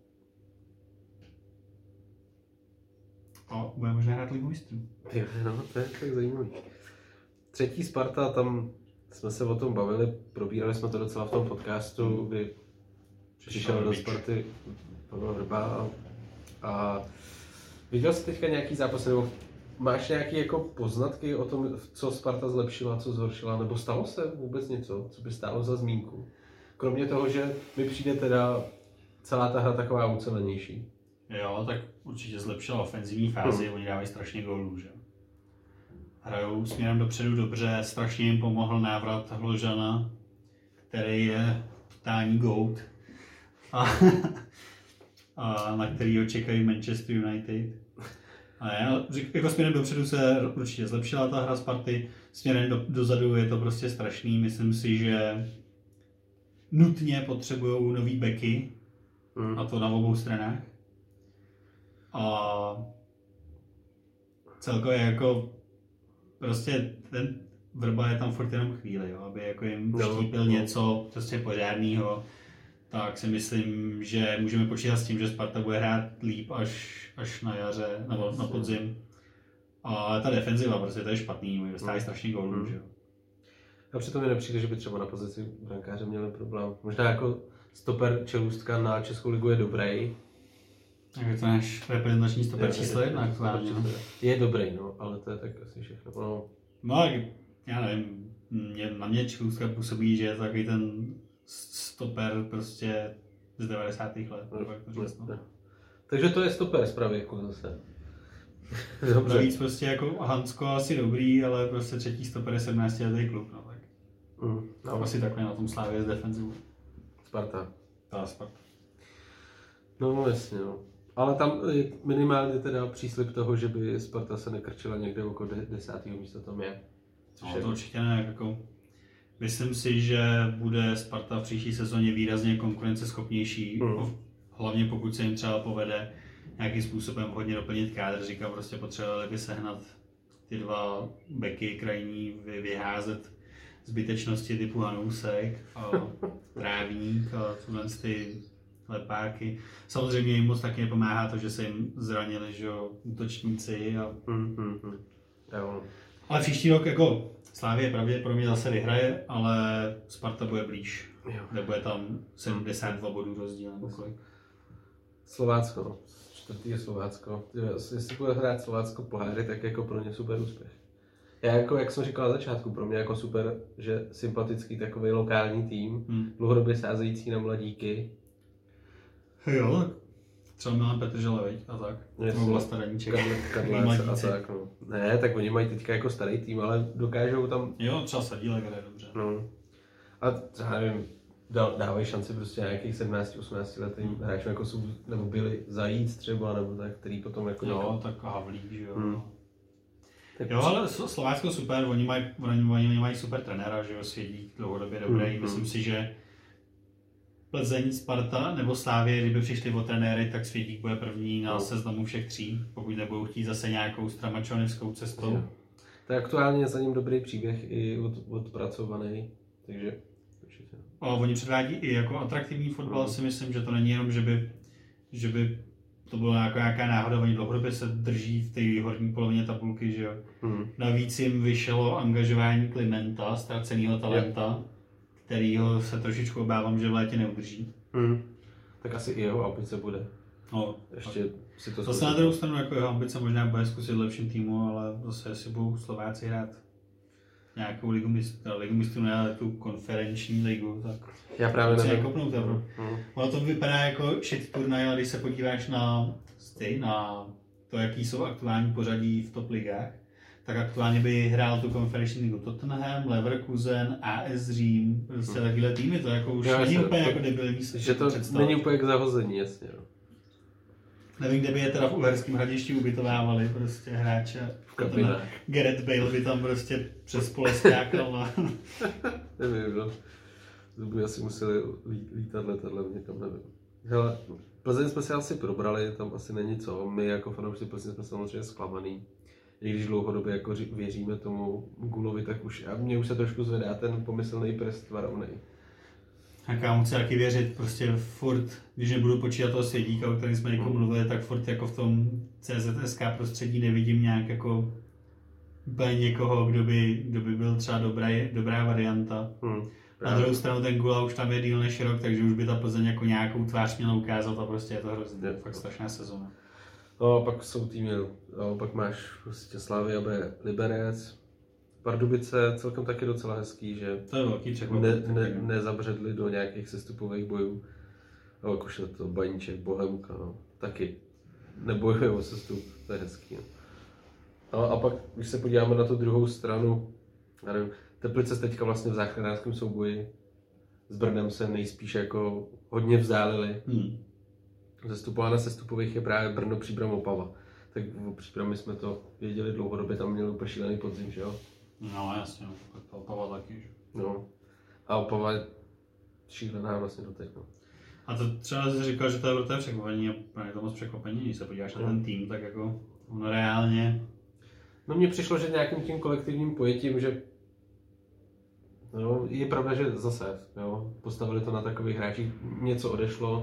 a bude možná hrát Ligu mistrů. No, to je tak zajímavý. Třetí Sparta, tam jsme se o tom bavili, probírali jsme to docela v tom podcastu, kdy přišel do Sparty Pavel Vrba a viděl jsi teďka nějaký zápas, nebo máš nějaké jako poznatky o tom, co Sparta zlepšila, co zhoršila, nebo stalo se vůbec něco, co by stálo za zmínku? Kromě toho, že mi přijde teda celá ta hra taková ucelenější. Jo, tak určitě zlepšila ofenzivní fázi, oni dávají strašně gólů, že? Hrajou směrem dopředu dobře, strašně jim pomohl návrat Hložana, který je totální goat a na kterýho čekají Manchester United. A jako směrem dopředu se určitě zlepšila ta hra Sparty, směrem dozadu je to prostě strašný. Myslím si, že nutně potřebují nový beky, a to na obou stranách. A celkově jako prostě ten Vrba je tam furt jenom chvíli, jo, aby jako jim vštípil něco prostě pořádného. Tak si myslím, že můžeme počítat s tím, že Sparta bude hrát líp až na jaře nebo na podzim. A ta defenziva, prostě to je špatný, oni dostávají strašně gólů, že jo. A přitom mi nepřijde, že by třeba na pozici brankáře měli problém. Možná jako stoper Čelůstka na Českou ligu je dobrý. Tak je to náš reprezentační stoper číslo 1 aktuálně. Je dobrý, no, ale to je tak asi všechno. No, já nevím, na mě Čelůstka působí, že je takový ten stoper prostě z 90. let. Takže to je stoper z pravěku zase. Navíc prostě jako Hansko asi dobrý, ale prostě třetí stoper je 17 letý klub, no tak. Asi takhle na tom Slávě z defenzivu. Sparta. Ta Sparta. No jasně, no. Ale tam je minimálně teda příslib toho, že by Sparta se nekrčila někde okolo 10. místa, tam je. No, to určitě ne, jako Myslím si, že bude Sparta v příští sezóně výrazně konkurenceschopnější, hlavně pokud se jim třeba povede nějakým způsobem hodně doplnit kádr. Říkám, prostě potřebovali by sehnat ty dva beky krajní, vyházet zbytečnosti typu Hanousek a Trávník a ty lepáky. Samozřejmě jim moc taky nepomáhá to, že se jim zranili, že útočníci. Ale příští rok jako Slavie pravděpodobně zase vyhraje, ale Sparta bude blíž. Nebude tam 72 bodů rozdíl nebo kolik. Slovácko, no. Čtvrtý je Slovácko. Jestli bude hrát Slovácko poháry, tak jako pro ně super úspěch. Já jako, jak jsem říkal na začátku, pro mě jako super, že sympatický takový lokální tým, dlouhodobě sázející na mladíky. Jo, tak třeba Milan Petržela, veď, a tak. Nebo Vlasta Raníček. Kadláce a tak, no. Ne, tak oni mají teďka jako starý tým, ale dokážou tam... Jo, třeba Sadílek hraje dobře. No. A třeba nevím, dávají šanci prostě nějakých 17-18 letým hráčům, jako jsou, nebo byli Zajíc třeba, nebo tak, který potom jako... Jo, tak Havlík, že jo. Jo, ale Slovácko super, oni mají super trenéra, že jo, Svědík, dlouhodobě dobrý. Myslím si, že Plzeň, Sparta nebo Slavie, kdyby přišli o trenéry, tak Svědík bude první na seznamu všech tří, pokud nebudou chtít zase nějakou stramačonevskou cestou. To je aktuálně za ním dobrý příběh i odpracovaný, takže určitě. A oni předvádí i jako atraktivní fotbal, si myslím, že to není jenom, že by to bylo nějaká náhoda, oni dlouhodobě se drží v té horní polovině tabulky, že jo. Navíc jim vyšlo angažování Klimenta, ztraceného talenta, kterýho se trošičku obávám, že v létě neudrží. Tak asi i jeho ambice bude. No, ještě si to zase na druhou stranu jako jeho ambice možná bude zkusit v lepším týmu, ale zase si budou Slováci hrát nějakou ligu mistrů, ne, ale tu konferenční ligu, tak já právě nevím. Nekopnout, ono to vypadá jako shit turnaj, ale když se podíváš na to, jaký jsou aktuální pořadí v top ligách, tak aktuálně by hrál tu konferenční ligu Tottenham, Leverkusen, AS Řím, prostě takovýhle týmy, to jako už není úplně jako debilní. Že to není úplně k zahození, jasně. No. Nevím, kde by je teda v Uherském Hradišti ubytovávali, prostě hráče. Gareth Bale by tam prostě přes pole skákal a... Nevím, no. To by asi museli lítat letadlem někam, nevím. Hele, Plzeň jsme si asi probrali, tam asi není co. My jako fanoušci Plzeň jsme samozřejmě zklamaný. I když dlouhodobě jako věříme tomu Gulovi, tak už mě už se trošku zvedá ten pomyslný prst varovnej. Tak já musím taky věřit, prostě furt, když nebudu počítat toho Svědíka, o kterém jsme někoho mluvili, tak furt jako v tom CZSK prostředí nevidím nějak jako úplně někoho, kdo by byl třeba dobrá varianta. Na druhou stranu ten Gula už tam je díl než rok, takže už by ta Plzeň jako nějakou tvář měla ukázat a prostě je to hrozně, fakt strašná sezóna. No a pak jsou týmy, pak máš prostě Slavia B, Liberec, Pardubice, celkem taky docela hezký, že to je velký překvapení. Nezabředli do nějakých sestupových bojů. No, jak už je to Baníček, Bohemka, no, taky nebojuje o sestup, to je hezký. No. A pak, když se podíváme na tu druhou stranu, nevím, Teplice teďka vlastně v záchranářském souboji s Brnem se nejspíš jako hodně vzdálili. Zestupová na sestupových je právě Brno, Příbram, Opava. Tak o Příbrami jsme to věděli dlouhodobě, tam měli úplně šílený podzim, že jo? No jasně, tak to Opava taky, že? No. A Opava je šílená vlastně doteď, no. A to třeba jsi říkal, že to je velké překvapení a právě to moc překvapení, když se podíváš na ten tým, tak jako on reálně... No mně přišlo, že nějakým tím kolektivním pojetím, že no, je pravda, že zase, jo, postavili to na takových hráčích, něco odešlo.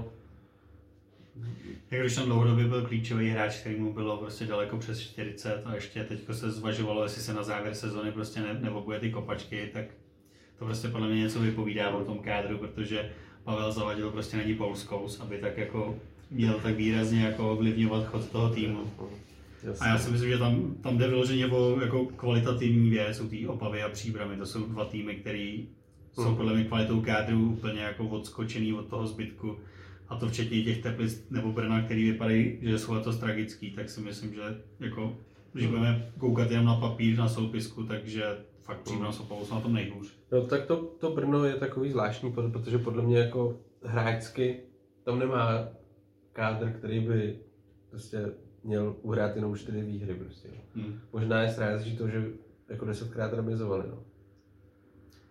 Jak když tam dlouhodobě byl klíčový hráč, který mu bylo prostě daleko přes 40 a ještě teďko se zvažovalo, jestli se na závěr sezony prostě neobuje ty kopačky, tak to prostě podle mě něco vypovídá o tom kádru, protože Pavel Zavadil prostě není Polskous, aby tak jako měl tak výrazně jako ovlivňovat chod toho týmu. A já si myslím, že tam jde vyloženě o jako kvalitativní věc, jsou ty Opavy a Příbramy, to jsou dva týmy, které jsou podle mě kvalitou kádru úplně jako odskočený od toho zbytku. A to včetně těch Teplic nebo Brna, který vypadají, že jsou letos tragický, tak si myslím, že jako, když budeme koukat jenom na papír, na soupisku, takže fakt Příbram s Opavou jsou na tom nejhůř. No tak to Brno je takový zvláštní, protože podle mě jako hráčsky tam nemá kádr, který by prostě měl uhrát jenom 4 výhry prostě. Možná je srází to, že jako 10krát remizovali, no.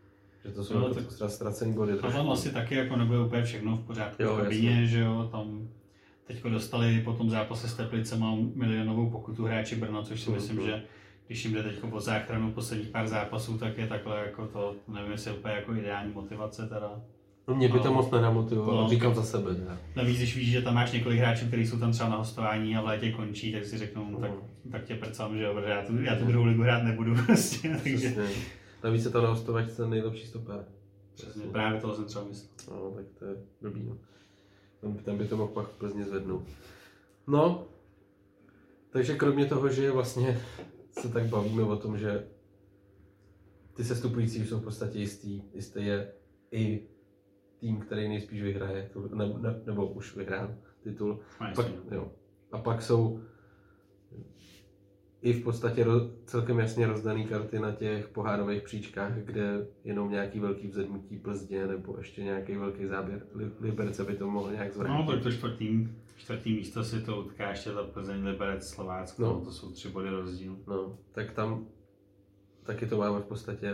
Že to jsou jako ztracený body. A tam asi taky jako nebude úplně všechno v pořádku v kabině, že jo, tam teďko dostali po tom zápase s Teplicema milionovou pokutu hráči Brna, což si myslím, že když jim jde teď o záchranu posledních pár zápasů, tak je takhle jako to, nevím, jestli je úplně jako ideální motivace teda. No mě by to moc nenamotivovalo, říkám za sebe. Ne? Navíc, když víš, že tam máš několik hráčů, kteří jsou tam třeba na hostování a v létě končí, tak si řeknou, no, tak tě prcám, že jo, protože já tu druhou ligu hrát nebudu prostě, takže... Navíc je to na hostovačce ten nejlepší stoper. Přesně, právě toho jsem třeba myslel. No, tak to je blbý, no. Tam by to mohl pak Plzně zvednout. No, takže kromě toho, že vlastně se tak bavíme o tom, že ty sestupující jsou v podstatě jistý je i tým, který nejspíš vyhraje, nebo už vyhrál titul. Pak, jo. A pak jsou i v podstatě celkem jasně rozdaný karty na těch pohárových příčkách, kde jenom nějaký velký vzedmutí Plzně nebo ještě nějaký velký záběr Liberce by to mohlo nějak zvrátit. No, tak to čtvrtý místo si to utká ještě za Plzeň, Liberec, Slovácko, no. To jsou 3 body rozdíl. No, tak tam taky to máme v podstatě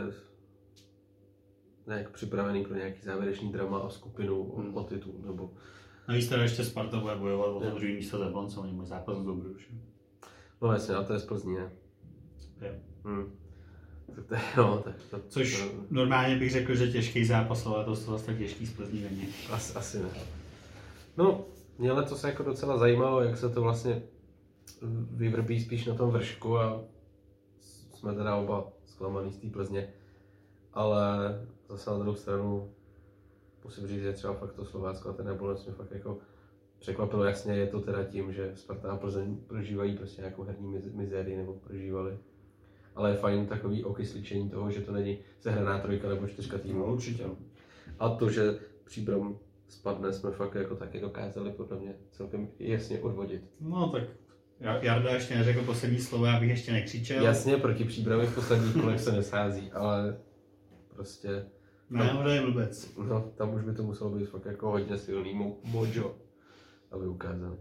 nějak připravený pro nějaký závěrečný drama a skupinu o titul, nebo... Navíc teda ještě Sparta bude bojovat o to druhé místo za Jablonce, oni mají zápas v Dobru, že? No jasně, a to je z Plzní, ne? Jo. Tak to je, no, tak to, což normálně bych řekl, že těžký zápas, ale to zase tak těžký z Plzní není. Asi ne. No, mě letos jako docela zajímalo, jak se to vlastně vyvrbí spíš na tom vršku a jsme teda oba zklamaný z té Plzně. Ale zase na druhou stranu musím říct, že třeba fakt to Slovácko a ten Jablonec mě fakt jako překvapilo. Jasně, je to teda tím, že Sparta a Plzeň prožívají prostě nějakou herní mizérii nebo prožívali. Ale je fajn takový okysličení toho, že to není sehraná 3 nebo 4 týmů. No, určitě. A to, že Příbram spadne, jsme fakt jako taky dokázali podle mě celkem jasně odvodit. No tak Jarda ještě neřekl poslední slovo, já bych ještě nekřičel. Jasně, proti Příbrami v posledních kolech se nesází, ale prostě... Ne, on je blbec. No, tam už by to muselo být fakt jako hodně silný mojo, aby ukázali.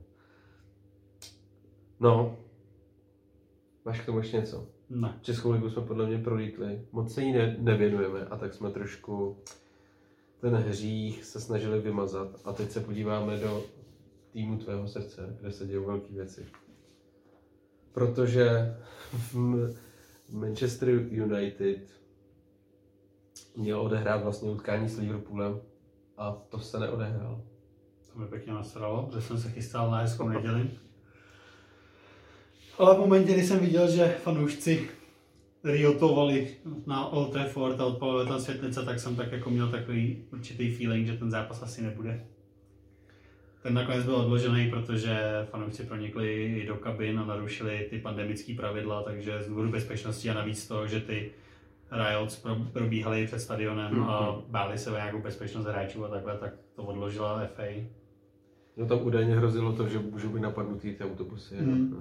No, máš k tomu ještě něco? Ne. Českou ligu jsme podle mě prolítli, moc se jí nevěnujeme a tak jsme trošku ten hřích se snažili vymazat a teď se podíváme do týmu tvého srdce, kde se dějou velké věci. Protože v Manchester United měl odehrát vlastně utkání s Liverpoolem a to se neodehrál. To mi pěkně nasralo, protože jsem se chystal na hezkou neděli. Ale v momentě, kdy jsem viděl, že fanoušci riotovali na Old Trafford a odpalili tam světnice, tak jsem tak jako měl takový určitý feeling, že ten zápas asi nebude. Ten nakonec byl odložený, protože fanoušci pronikli i do kabin a narušili ty pandemické pravidla, takže z důvodu bezpečnosti a navíc toho, že ty riots probíhaly před stadionem a báli se o nějakou bezpečnost hráčů a takhle, tak to odložila FA. No tam údajně hrozilo to, že můžou být napadnutý ty autobusy.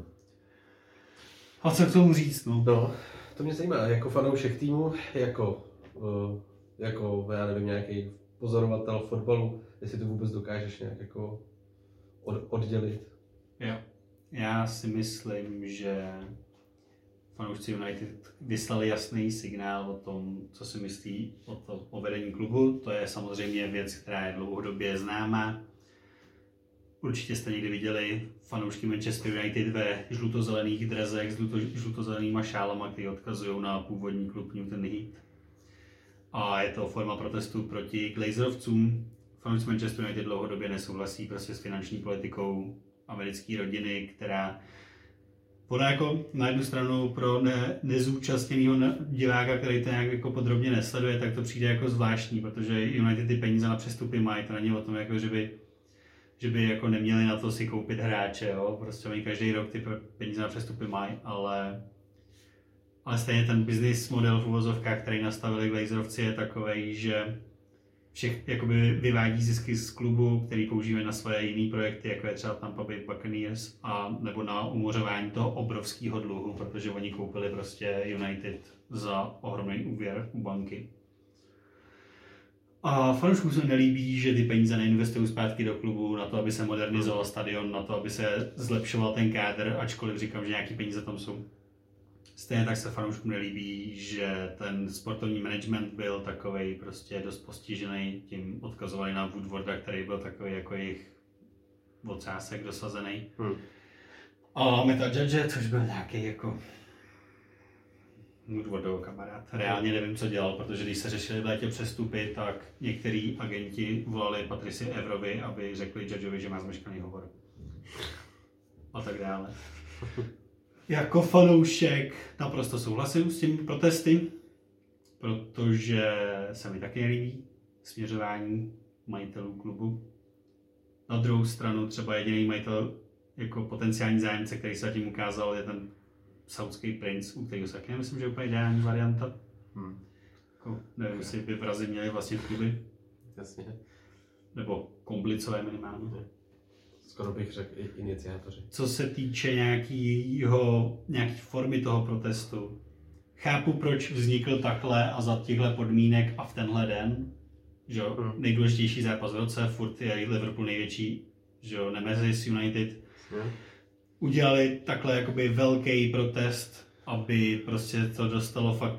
A co k tomu říct, no? No, to mě zajímá, jako fanoušek týmu, jako já nevím, nějaký pozorovatel fotbalu, jestli to vůbec dokážeš nějak jako oddělit. Jo, já si myslím, že fanoušci United vyslali jasný signál o tom, co si myslí o vedení klubu. To je samozřejmě věc, která je dlouhodobě známá. Určitě jste někdy viděli fanoušky Manchester United ve žlutozelených dresech s žlutozelenýma šálama, které odkazují na původní klub Newton Heath. A je to forma protestu proti Glazerovcům. Fanoušci Manchester United dlouhodobě nesouhlasí prostě s finanční politikou americké rodiny, která podle jako na jednu stranu pro nezúčastněného diváka, který to nějak jako podrobně nesleduje, tak to přijde jako zvláštní, protože United ty peníze na přestupy mají, to není o tom, jako, že by jako neměli na to si koupit hráče, jo? Prostě oni každý rok ty peníze na přestupy mají, ale stejně ten business model v uvozovkách, který nastavili Glazerovci, je takovej, že jakoby vyvádí zisky z klubu, který používají na svoje jiné projekty, jako je třeba Tampa Bay Buccaneers, a nebo na umořování toho obrovského dluhu, protože oni koupili prostě United za ohromný úvěr u banky. A fanouškům se nelíbí, že ty peníze neinvestují zpátky do klubu na to, aby se modernizoval stadion, na to, aby se zlepšoval ten kádr, ačkoliv říkám, že nějaký peníze tam jsou. Stejně tak se fanouškům nelíbí, že ten sportovní management byl takovej prostě dost postižený, tím odkazovali na Woodwarda, který byl takový jako jejich ocásek dosazený. A Meta Judge, což byl nějaký jako Woodwardov kamarád. Reálně nevím, co dělal, protože když se řešili v létě přestupy, tak některý agenti volali Patrici Evrovi, aby řekli Judgeovi, že má zmeškaný hovor. A tak dále. Jako fanoušek naprosto souhlasím s těmi protesty, protože se mi taky nelíbí směřování majitelů klubu. Na druhou stranu třeba jediný majitel jako potenciální zájemce, který se tím ukázal, je ten saudský princ, u kterého se taky nemyslím, že je úplně ideální varianta. Jako, nevím, jestli by v Razi měli vlastně kluby. Jasně. Nebo komplicové minimálně. Skoro bych řekl i iniciátoři. Co se týče nějaký formy toho protestu, chápu, proč vznikl takhle a za těchto podmínek a v tenhle den. Že nejdůležitější zápas v roce, furt je Liverpool největší, že Nemesis United. Udělali takhle jakoby velký protest, aby prostě to dostalo fakt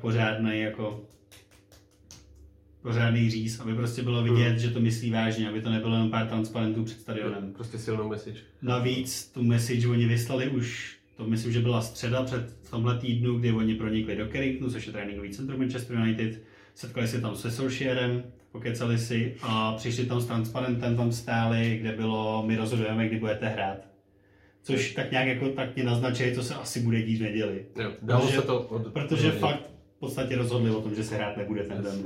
pořádný říz, aby prostě bylo vidět, že to myslí vážně, aby to nebylo jen pár transparentů před stadionem. Prostě silnou message. Navíc tu message oni vyslali už, to myslím, že byla středa v tomhle týdnu, kdy oni pronikli do Carringtonu, což je tréninkový centrum Manchester United, setkali se tam se Solskjaerem, pokecali si a přišli tam s transparentem, tam stáli, kde bylo my rozhodujeme, kdy budete hrát. Což tak nějak jako tak mě naznačili, co se asi bude dít v neděli. Protože fakt v podstatě rozhodli o tom, že se hrát nebude ten den.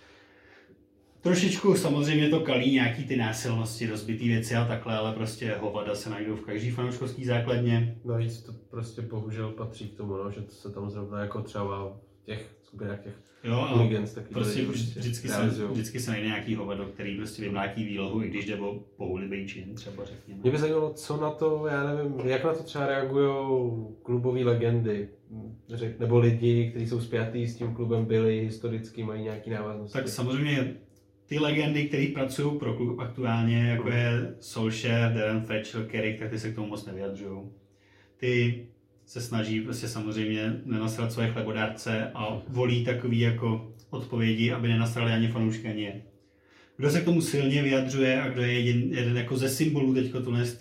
Trošičku samozřejmě to kalí nějaký ty násilnosti, rozbitý věci a takhle, ale prostě hovada se najdou v každý fanouškovský základně. Navíc to prostě bohužel patří k tomu, no, že to se tam zrovna jako třeba v těch skupinách těch hooligans taky prostě vždycky se najde nějaký hovado, který prostě vymlátí výlohu, i když jde o pohulibý čin, třeba řekněme. Mě by zajímalo, co na to, já nevím, jak na to třeba reagují klubové legendy, nebo lidi, kteří jsou spjatý s tím klubem, byli historicky, mají nějaký návaznosti. Tak samozřejmě ty legendy, které pracují pro klub aktuálně, jako je Solskjaer, Darren Fletcher, Carrick, tak ty se k tomu moc nevyjadřují. Ty se snaží prostě samozřejmě nenasrat svoje chlebodárce a volí takový jako odpovědi, aby nenasrali ani fanoušky, ani je. Kdo se k tomu silně vyjadřuje a kdo je jeden jako ze symbolů teďko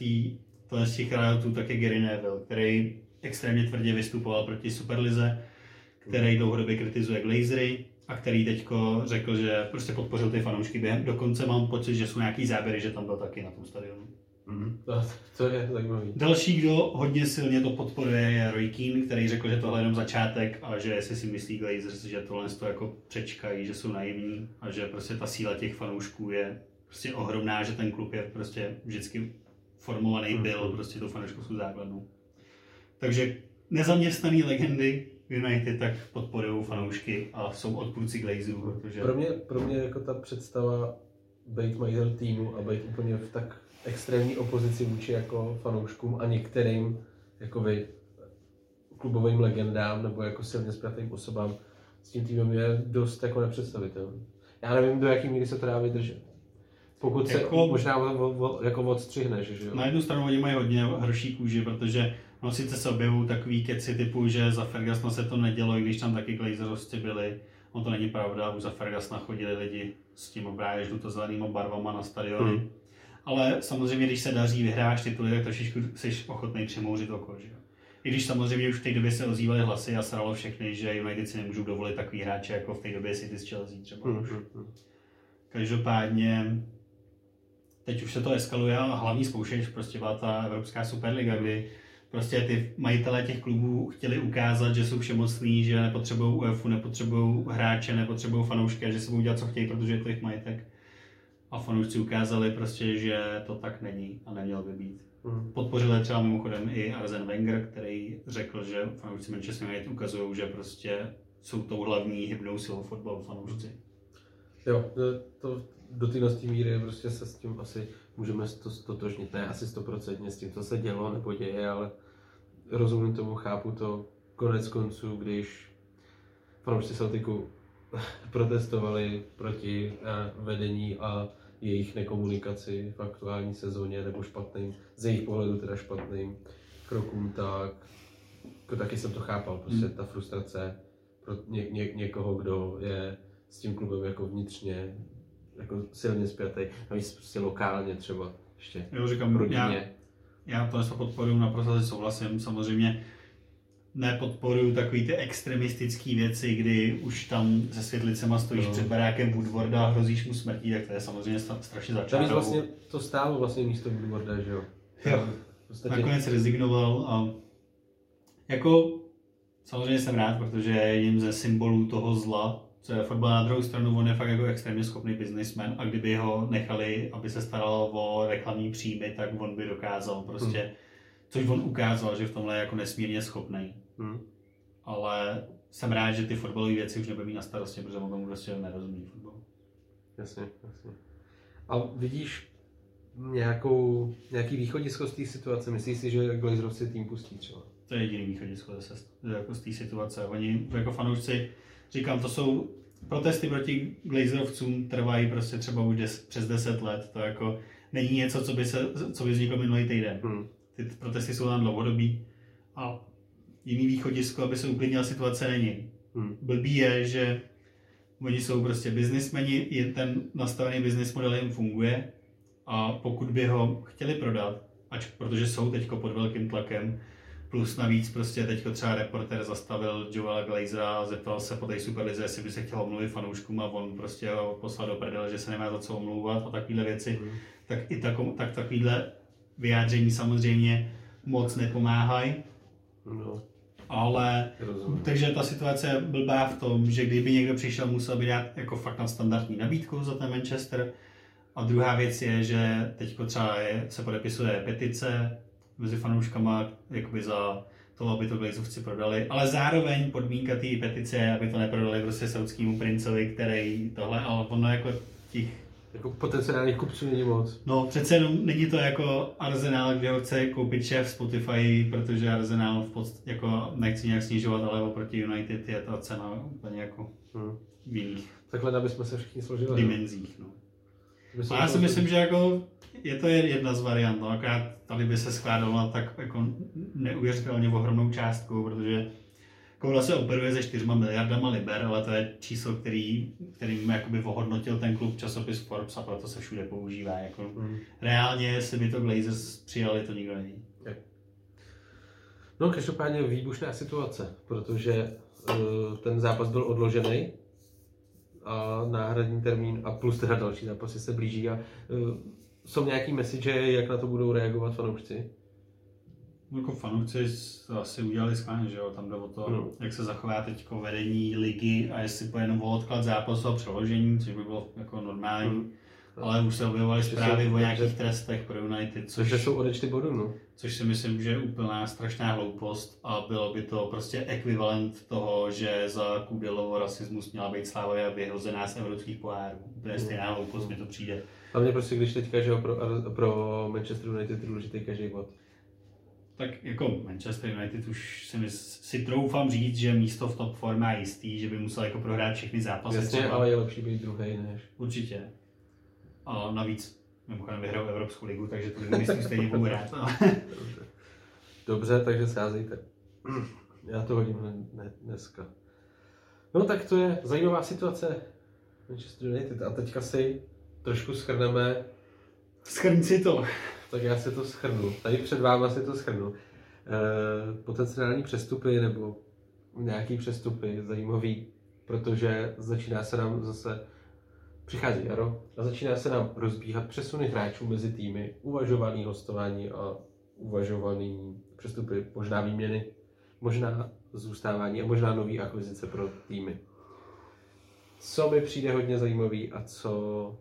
z těch riotů, tak je Gary Neville, který extrémně tvrdě vystupoval proti Superlize, který dlouhodobě kritizuje Glazery a který teďko řekl, že prostě podpořil ty fanoušky. Dokonce mám pocit, že jsou nějaký záběry, že tam byl taky na tom stadionu. To je zajímavý. Další, kdo hodně silně to podporuje, je Roy Keane, který řekl, že tohle je jenom začátek a že jestli si myslí Glazers, že tohle to jako přečkají, že jsou naivní a že prostě ta síla těch fanoušků je prostě ohromná, že ten klub je prostě vždycky formovaný byl prostě tou fanouškovskou základnou. Takže nezaměstnaný legendy United tak podporují fanoušky a jsou odpůrci Glazerů, protože... Pro mě jako ta představa být majitel týmu a být úplně v tak extrémní opozici vůči jako fanouškům a některým jakoby klubovým legendám nebo jako silně spjatým osobám s tím týmem je dost jako nepředstavitelný. Já nevím, do jaký míry se to dá vydržet. Pokud se jako, možná jako odstřihneš, že jo? Na jednu stranu oni mají hodně horší kůži, protože no sice se objevují takový keci typu, že za Fergusona se to nedělo, i když tam taky Glazerosti byli. No to není pravda, už za Fergusona chodili lidi s tím obráje žluto-zelenýma barvama na stadiony. Ale samozřejmě, když se daří, vyhráš tituly, tak trošičku jsi ochotný přemouřit oko, že jo? I když samozřejmě už v té době se ozývaly hlasy a sralo všechny, že United si nemůžou dovolit takový hráče, jako v té době City s Chelsea třeba už. Každopádně teď už se to eskaluje a hlavní zkoušeč prostě byla ta Evropská Superliga, kdy prostě ty majitelé těch klubů chtěli ukázat, že jsou všemocní, že nepotřebují UEFA, nepotřebují hráče, nepotřebují fanoušky, že se budou dělat, co chtějí, protože je to jejich majetek. A fanoušci ukázali prostě, že to tak není a nemělo by být. Podpořili třeba mimochodem i Arsene Wenger, který řekl, že fanoušci Manchester United ukazují, že prostě jsou tou hlavní hybnou silou fotbalu fanoušci. Jo, to do této míry prostě se s tím asi můžeme stotožnit, ne asi 100% s tím, co se dělo nebo děje, ale rozumím tomu, chápu to konec konců, když fanoušci Celticu protestovali proti vedení a jejich nekomunikaci v aktuální sezóně nebo špatným, z jejich pohledu teda špatným krokům, tak Jako taky jsem to chápal, prostě ta frustrace pro někoho, kdo je s tím klubem jako vnitřně jako silně spjatý, navíc prostě lokálně třeba ještě. Jo, říkám, já to podporuji, naprosto si souhlasím, samozřejmě nepodporuju takový ty extremistické věci, kdy už tam se světlicema stojíš před barákem Woodwarda a hrozíš mu smrtí, tak to je samozřejmě strašně začátek. Vlastně to stálo vlastně místo Woodwarda, že jo? Jo, nakonec rezignoval a jako samozřejmě jsem rád, protože je jedním ze symbolů toho zla, co je fotbal. Na druhou stranu, on je fakt jako extrémně schopný businessman a kdyby ho nechali, aby se staral o reklamní příjmy, tak on by dokázal prostě, což on ukázal, že v tomhle je jako nesmírně schopný. Ale jsem rád, že ty fotbalové věci už nebude mít na starosti, protože on tomu prostě nerozumí fotbal. Jasně. A vidíš nějaký východisko z té situace? Myslíš si, že Glazerovci tým pustí třeba? To je jediný východisko z té situace. Oni jako fanoušci, říkám, to jsou protesty proti Glazerovcům, trvají prostě třeba už přes 10 let. To jako není něco, co by vzniklo minulý týden. Ty protesty jsou tam dlouhodobí a jiný východisko, aby se uklidnila situace, není. Blbý je, že oni jsou prostě biznismeni, je ten nastavený business model jim funguje a pokud by ho chtěli prodat, protože jsou teďko pod velkým tlakem, plus navíc prostě teďko třeba reporter zastavil Joela Glazera a zeptal se po té Superlize, jestli by se chtěl omluvit fanouškům a on prostě ho poslal do prdele, že se nemá za co omlouvat a takovéhle věci, tak i takovýhle vyjádření samozřejmě moc nepomáhají. Ale takže ta situace je blbá v tom, že kdyby někdo přišel, musel by dát jako fakt nadstandardní nabídku za ten Manchester. A druhá věc je, že teďko třeba se podepisuje petice mezi fanouškama jakoby za to, aby to Glazovci prodali, ale zároveň podmínka té petice je, aby to neprodali prostě saudskému princovi, který tohle, ale ono jako těch jako potenciálních kupců není moc. No přece jenom není to jako Arsenal, kde ho chce koupit šéf Spotify, protože Arsenal jako nechci nějak snižovat, ale oproti United je ta cena úplně jako v jiných takhle, aby jsme se všichni složili dimenzích. No. A já si myslím, že jako je to jedna z variant, no, akorát tady by se skládalo na tak jako neuvěřitelně ohromnou částku, protože Koula se operuje se 4 miliardama liber, ale to je číslo, kterým jakoby ohodnotil ten klub časopis Forbes a proto se všude používá. Jako reálně, jestli by to Glazers přijali, to nikdo neví. No, každopádně výbušná situace, protože ten zápas byl odložený a náhradní termín a plus teda další zápasy se blíží a jsou nějaký message, jak na to budou reagovat fanoušci? Jako fanoušci asi udělali schválně, že jo, tam jde o to, jak se zachová teďko vedení ligy a jestli půjde jenom o odklad zápasu a přeložení, což by bylo jako normální. Ale už se objevovaly zprávy o nějakých trestech pro United, což jsou odečty bodů, no. Což si myslím, že je úplná strašná hloupost a bylo by to prostě ekvivalent toho, že za Kudelovo rasismus měla být Slavia vyhozená z evropských pohárů. Úplně stejná hloupost mi to přijde. Hlavně prostě, když teďka, že pro Manchester United je důležitý každý bod. Tak jako Manchester United už si troufám říct, že místo v top 4 má jistý, že by musel jako prohrát všechny zápasy. Jasně, třeba. Ale je lepší být druhý než. Určitě. A navíc mimochodem vyhrál Evropskou ligu, takže to myslím stejně budu rád. Dobře, takže sázejte. Já to hodím dneska. No tak to je zajímavá situace Manchester United a teďka si trošku shrneme. Schrň si to. Tak já si to shrnu. Tady před váma si to shrnu. Potenciální přestupy nebo nějaký přestupy zajímavý, protože začíná se nám zase přichází jaro a začíná se nám rozbíhat přesuny hráčů mezi týmy, uvažovaný hostování a uvažovaný přestupy, možná výměny, možná zůstávání a možná nový akvizice pro týmy. Co mi přijde hodně zajímavý a co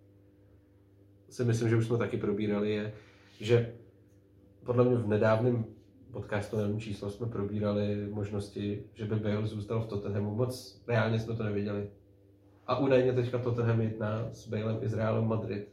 si myslím, že už jsme taky probírali, je, že podle mě v nedávném podcastovém číslu jsme probírali možnosti, že by Bale zůstal v Tottenhamu. Moc reálně jsme to nevěděli. A údajně teďka Tottenham jedná s Balem i s Realem Madrid.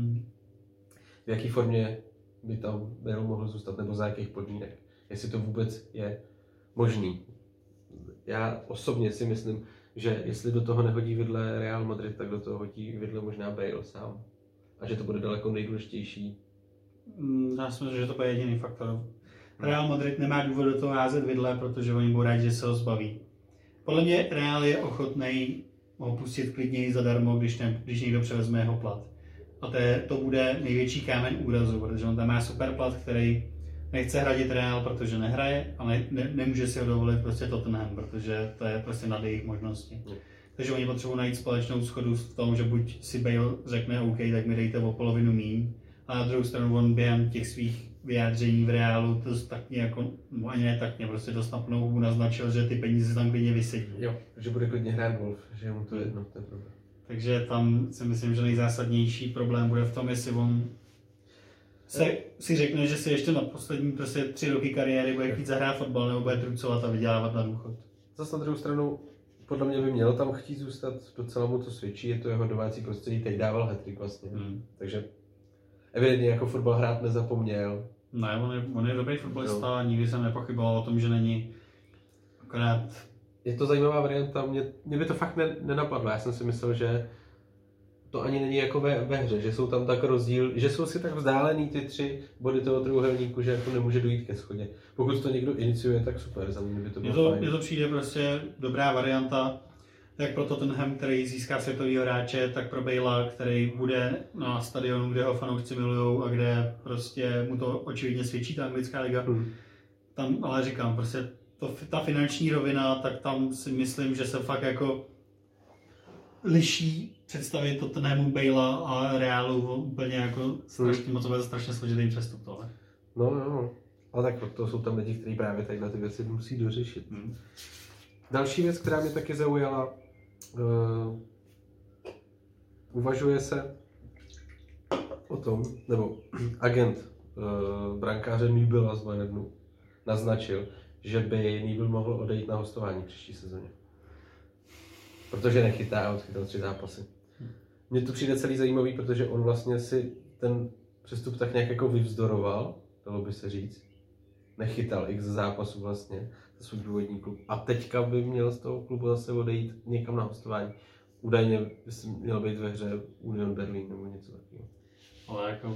V jaké formě by tam Bale mohl zůstat, nebo za jakých podmínek? Jestli to vůbec je možný. Já osobně si myslím, že jestli do toho nehodí vidle Real Madrid, tak do toho hodí vidle možná Bale sám. A že to bude daleko nejdůležitější. Já si myslím, že to bude jediný faktor. Real Madrid nemá důvod do toho házet vidle, protože oni budou rádi, že se ho zbaví. Podle mě Real je ochotný ho pustit klidněji zadarmo, když někdo převezme jeho plat. A to bude největší kámen úrazu, protože on tam má super plat, který nechce hradit Real, protože nehraje, ale nemůže si ho dovolit prostě Tottenham, protože to je prostě nad jejich možnosti. Takže oni potřebují najít společnou shodu v tom, že buď si Bale řekne OK, tak mi dejte o polovinu míň, a na druhou stranu on během těch svých vyjádření v Reálu to tak jako, ani ne tak prostě dost na plnou hubu naznačil, že ty peníze tam klidně vysedí. Jo, že bude klidně hrát golf, že mu to je jedno, to je problém. Takže tam si myslím, že nejzásadnější problém bude v tom, jestli on si řekne, že si ještě na poslední prostě 3 roky kariéry bude chtít zahrát fotbal nebo bude trucovat a vydělávat na důchod. Zase na druhou stranu, podle mě by měl tam chtít zůstat, docela mu to svědčí, je to jeho domácí prostředí, teď dával hat-trick vlastně. Takže evidentně jako fotbal hrát nezapomněl. Ne, on je dobrý fotbalista, nikdy jsem nepochyboval o tom, že není, akorát... Je to zajímavá varianta, mě by to fakt nenapadlo, já jsem si myslel, že to ani není jako ve hře, že jsou tam tak rozdíl, že jsou si tak vzdálený ty 3 body toho trojúhelníku, že jako nemůže dojít ke shodě. Pokud to někdo iniciuje, tak super, za mě by to bylo fajn. Mně to přijde prostě dobrá varianta, jak pro Tottenham, který získá světovýho hráče, tak pro Balea, který bude na stadionu, kde ho fanoušci milujou a kde prostě mu to očividně svědčí ta anglická liga. Tam, ale říkám, prostě ta finanční rovina, tak tam si myslím, že se fakt jako liší představit Tottenhamu, Balea a Realu úplně jako strašně moc, strašně složitý přestup tohle. No, ale tak to jsou tam lidi, kteří právě takhle ty věci musí dořešit. Další věc, která mě taky zaujala, uvažuje se o tom, nebo agent brankáře Nübela z Bayernu naznačil, že by Nübel mohl odejít na hostování příští sezóně. Protože nechytá a odchytal 3 zápasy. Mně to přijde celý zajímavý, protože on vlastně si ten přestup tak nějak jako vyvzdoroval, dalo by se říct. Nechytal x zápasů vlastně za svůj původní klub. A teďka by měl z toho klubu zase odejít někam na hostování. Údajně by měl být ve hře Union Berlin nebo něco takového. Ale jako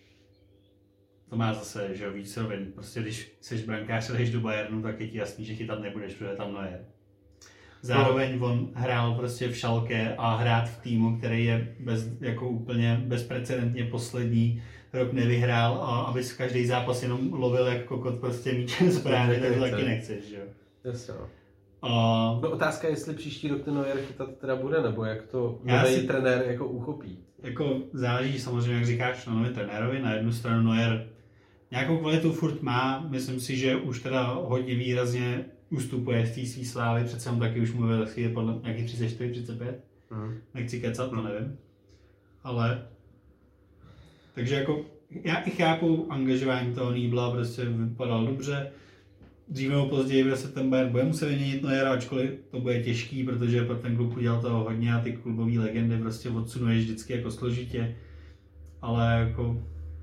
to má zase, že víc rovin. Prostě když jsi brankář a jdeš do Bayernu, tak je ti jasný, že chytat nebudeš, protože tam Neuer. Zároveň on hrál prostě v Schalke a hrát v týmu, který je jako úplně bezprecedentně poslední rok nevyhrál a aby každý zápas jenom lovil jak kokot prostě míčem z brány, tak to taky nechceš, že jo. Jasně. No otázka je, jestli příští rok ten Neuer chytat teda bude, nebo jak to nový trenér jako uchopí. Jako záleží samozřejmě, jak říkáš, na novém trenérovi. Na jednu stranu Neuer nějakou kvalitu furt má, myslím si, že už teda hodně výrazně ustupuje z té svý slávy, přece on taky už mluvil, je podle nějakých 34, 35, nechci kecat, to nevím. Ale, takže jako, já i chápu angažování toho Nübela, prostě vypadal dobře. Dříve nebo později prostě ten Bayern bude muset vyměnit Neuera, ačkoliv to bude těžký, protože pro ten klub udělal toho hodně a ty klubové legendy prostě odsunuje vždycky jako složitě. Ale jako,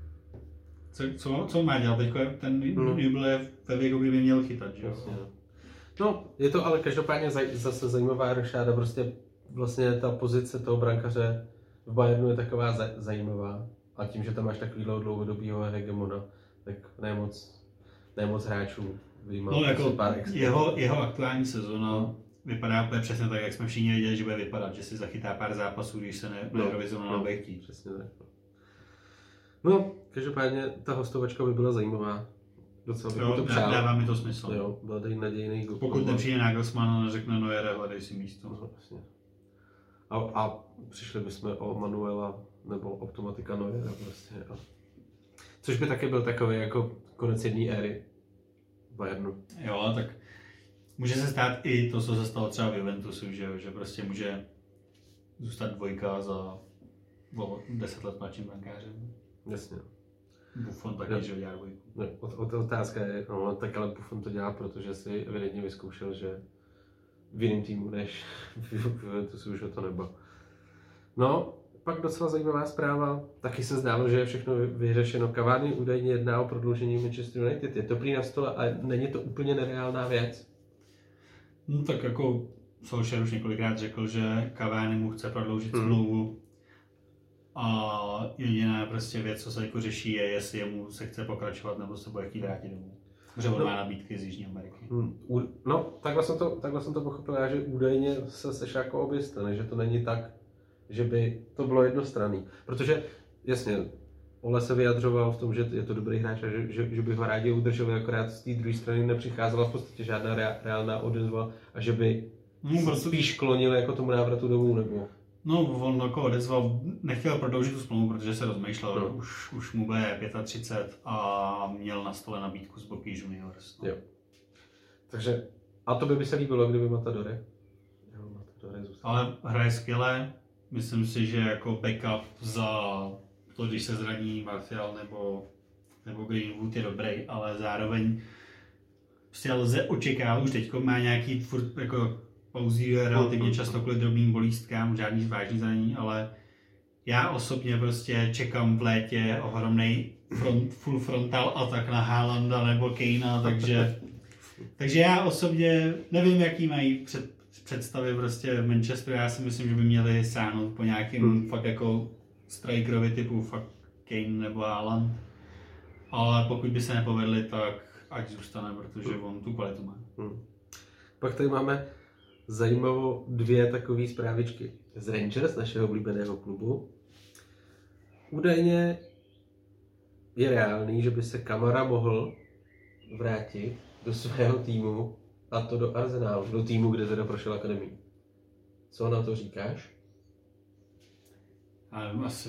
co má dělat? Teďko ten Nübel je ve věku, kdyby měl chytat, že jo? No, je to ale každopádně zase zajímavá rošáda, prostě vlastně ta pozice toho brankaře v Bayernu je taková zajímavá. A tím, že tam máš takovýhle dlouhodobýho hegemona, tak nemoc hráčů vyjímal. No jako jeho aktuální sezóna vypadá úplně přesně tak, jak jsme všichni věděli, že bude vypadat, že si zachytá pár zápasů, když se na Eurovizonu nebude chtít. Přesně tak. No, každopádně ta hostovačka by byla zajímavá. Docela bych to přál. Dává mi to smysl. Jo, byl tady nadějný. Pokud nepřijde Nagelsmann a neřekne Neuer, hledej si místo. No, vlastně. A přišli bychom o Manuela nebo Optomatika Neuera prostě. Což by taky byl takový jako konec jedné éry Bayernu. Jo, tak může se stát i to, co se stalo třeba v Juventusu, že prostě může zůstat dvojka za 10 let mladším brankářem. Jasně. Buffon taky, že dělá dvojku. No, otázka je, no, tak ale Buffon to dělá, protože si evidentně vyzkoušel, že v jiném týmu než v Juventusu už o to nebo. No, pak docela zajímavá zpráva, taky se zdálo, že je všechno vyřešeno. Cavani údajně jedná o prodloužení Manchester United. Je to prý na stole a není to úplně nereálná věc. No tak jako Solskjaer už několikrát řekl, že Cavani mu chce prodloužit smlouvu. A jediná prostě věc, co se jako řeší, je, jestli jemu se chce pokračovat nebo se bude chtít vrátit domů. Protože on má nabídky z Jižní Ameriky. No, takhle jsem to pochopil já, že údajně se Sešáko obě stane, že to není tak, že by to bylo jednostranný. Protože, jasně, Ole se vyjadřoval v tom, že je to dobrý hráč a že by ho rádi udrželi, akorát z té druhé strany nepřicházela v podstatě žádná reálná odezva a že by spíš klonili jako tomu návratu domů, nebo... No, on jako odezval, nechtěl prodloužit tu smlouvu, protože se rozmýšlel, no. už mu bude 35 a měl na stole nabídku z Boca Juniors. No. Jo. Takže, a to by se líbilo, kdyby Matadore zůstal. Ale hraje skvěle, myslím si, že jako backup za to, když se zraní Martial nebo Greenwood je dobrý, ale zároveň prostě lze očekávat, už teďko má nějaký furt jako pauzí relativně často kvůli drobným bolístkám, žádný vážný zranění, ale já osobně prostě čekám v létě ohromnej full frontal atak na Haalanda nebo Kanea, takže já osobně nevím, jaký mají představy prostě v Manchesteru, já si myslím, že by měli sáhnout po nějakým fakt jako strikerovi typu fakt Kane nebo Haaland, ale pokud by se nepovedli, tak ať zůstane, protože on tu kvalitu má. Pak tady máme zajímavou dvě takové zprávičky z Rangers, našeho oblíbeného klubu. Údajně je reálný, že by se Kamara mohl vrátit do svého týmu, a to do Arsenalu, do týmu, kde teda prošel akademii. Co na to říkáš? Asi...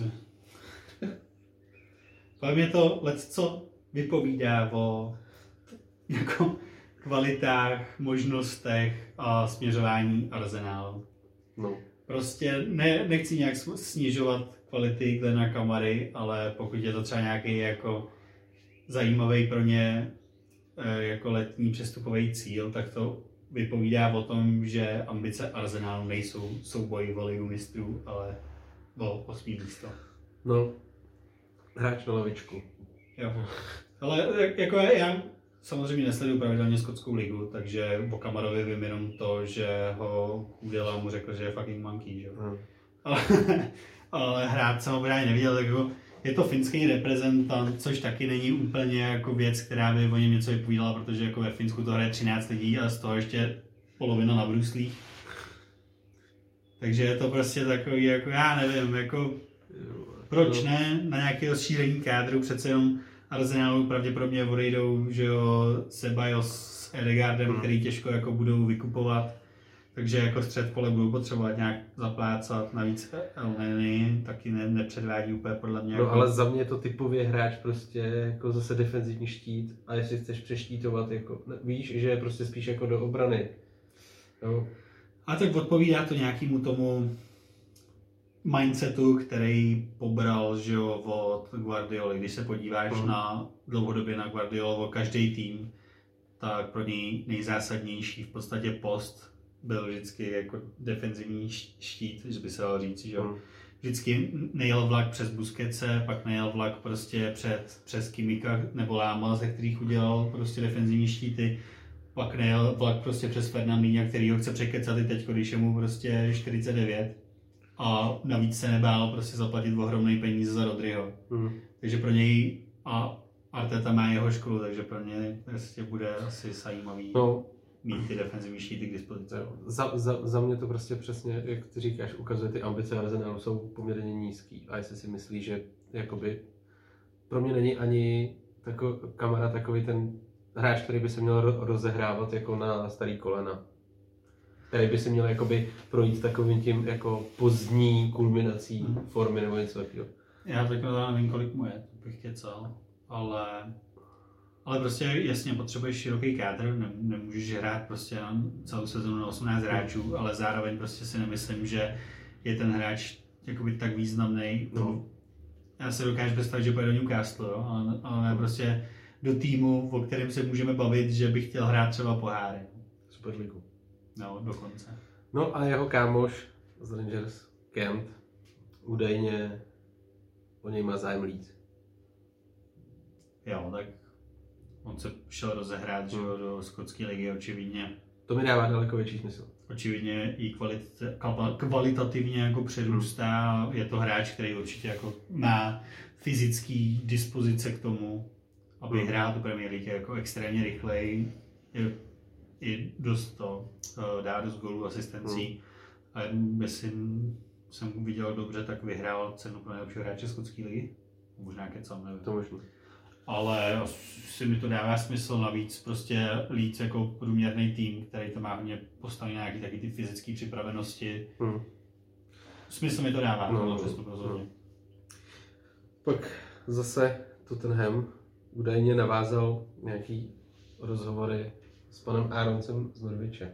Podle mě to lecco vypovídá o jako kvalitách, možnostech a směřování Arsenalu. No. Prostě nechci nějak snižovat kvality Glena Kamary, ale pokud je to třeba nějaký jako zajímavý pro ně jako letní přestupový cíl, tak to vypovídá o tom, že ambice Arsenalu nejsou souboj o ligu mistrů, ale o 8. místo. No, hráč na lavičku. Jo. Ale jako já samozřejmě nesleduju pravidelně skotskou ligu, takže o Kamarovi vím jenom to, že ho Udela mu řekl, že je fucking monkey, že? Ale hrát jsem ho právě neviděl, tak jako je to finský reprezentant, což taky není úplně jako věc, která by o něm něco vypovídala, protože jako ve Finsku to hraje 13 lidí a z toho ještě polovina na bruslích. Takže je to prostě takový, jako já nevím, jako proč ne, na nějaké rozšíření kádru, přece jenom Arsenalu pravděpodobně odejdou, že jo, Ceballos s Edegardem, který těžko jako budou vykupovat, takže jako střed pole budou potřebovat nějak zaplácat, navíc Elneny taky nepředvádí úplně podle mě. No jako... ale za mě je to typově hráč prostě jako zase defenzivní štít a jestli chceš přeštítovat, jako, víš, že je prostě spíš jako do obrany. No. A tak odpovídá to nějakému tomu mindsetu, který pobral, že jo, od Guardioly. Když se podíváš dlouhodobě na Guardiolovo každý tým, tak pro něj nejzásadnější v podstatě post byl vždycky jako defenzivní štít, že by se dalo říct, že jo. Vždycky nejel vlak přes Busquetse, pak nejel vlak prostě přes Kimika nebo Láma, ze kterých udělal prostě defenzivní štíty, pak nejel vlak prostě přes Fernandinha, který ho chce překecat i teď, když je mu prostě 49. A navíc se nebál prostě zaplatit ohromné peníze za Rodryho. Takže pro něj a Arteta má jeho školu, takže pro něj prostě bude asi zajímavý mít ty defenzivní štíty k dispozici. Za mě to prostě přesně, jak ty říkáš, ukazuje, ty ambice Arsenalu jsou poměrně nízký. A jestli si myslí, že jakoby pro mě není ani Kamara takový ten hráč, který by se měl rozehrávat jako na starý kolena. Který by si měl jakoby projít takovým tím jako pozdní kulminací formy nebo něco takového. Já tak nevím, kolik mu je, to bych kecal, ale prostě jasně potřebuješ široký kádr, nemůžeš hrát prostě celou sezonu na 18 hráčů, ale zároveň prostě si nemyslím, že je ten hráč jakoby tak významný. No. Já si dokážu představit, že pojede do Newcastle, jo? Ale ne prostě do týmu, o kterém se můžeme bavit, že bych chtěl hrát třeba poháry. Superligu. No, dokonce. No a jeho kámoš z Rangers, Kent, údajně o něj má zájem Leeds. Jo, tak on se šel rozehrát do skotské ligy, očividně. To mi dává daleko větší smysl. Očividně i kvalitativně jako předrůstá. Je to hráč, který určitě jako má fyzický dispozice k tomu aby hrál tu Premier League jako extrémně rychlej, i dost to dá dost gólů, asistencí. A jestli jsem viděl dobře, tak vyhrál cenu pro nejlepšího hráče skotské ligy. Možná kecam, nevím. To možná. Ale asi mi to dává smysl, navíc prostě Leeds jako průměrný tým, který to má hodně postavený nějaký taky ty fyzické připravenosti. Smysl mi to dává, tohle přestup rozhodně. Pak zase Tottenham údajně navázal nějaký rozhovory s panem Aaronsem z Norwiche.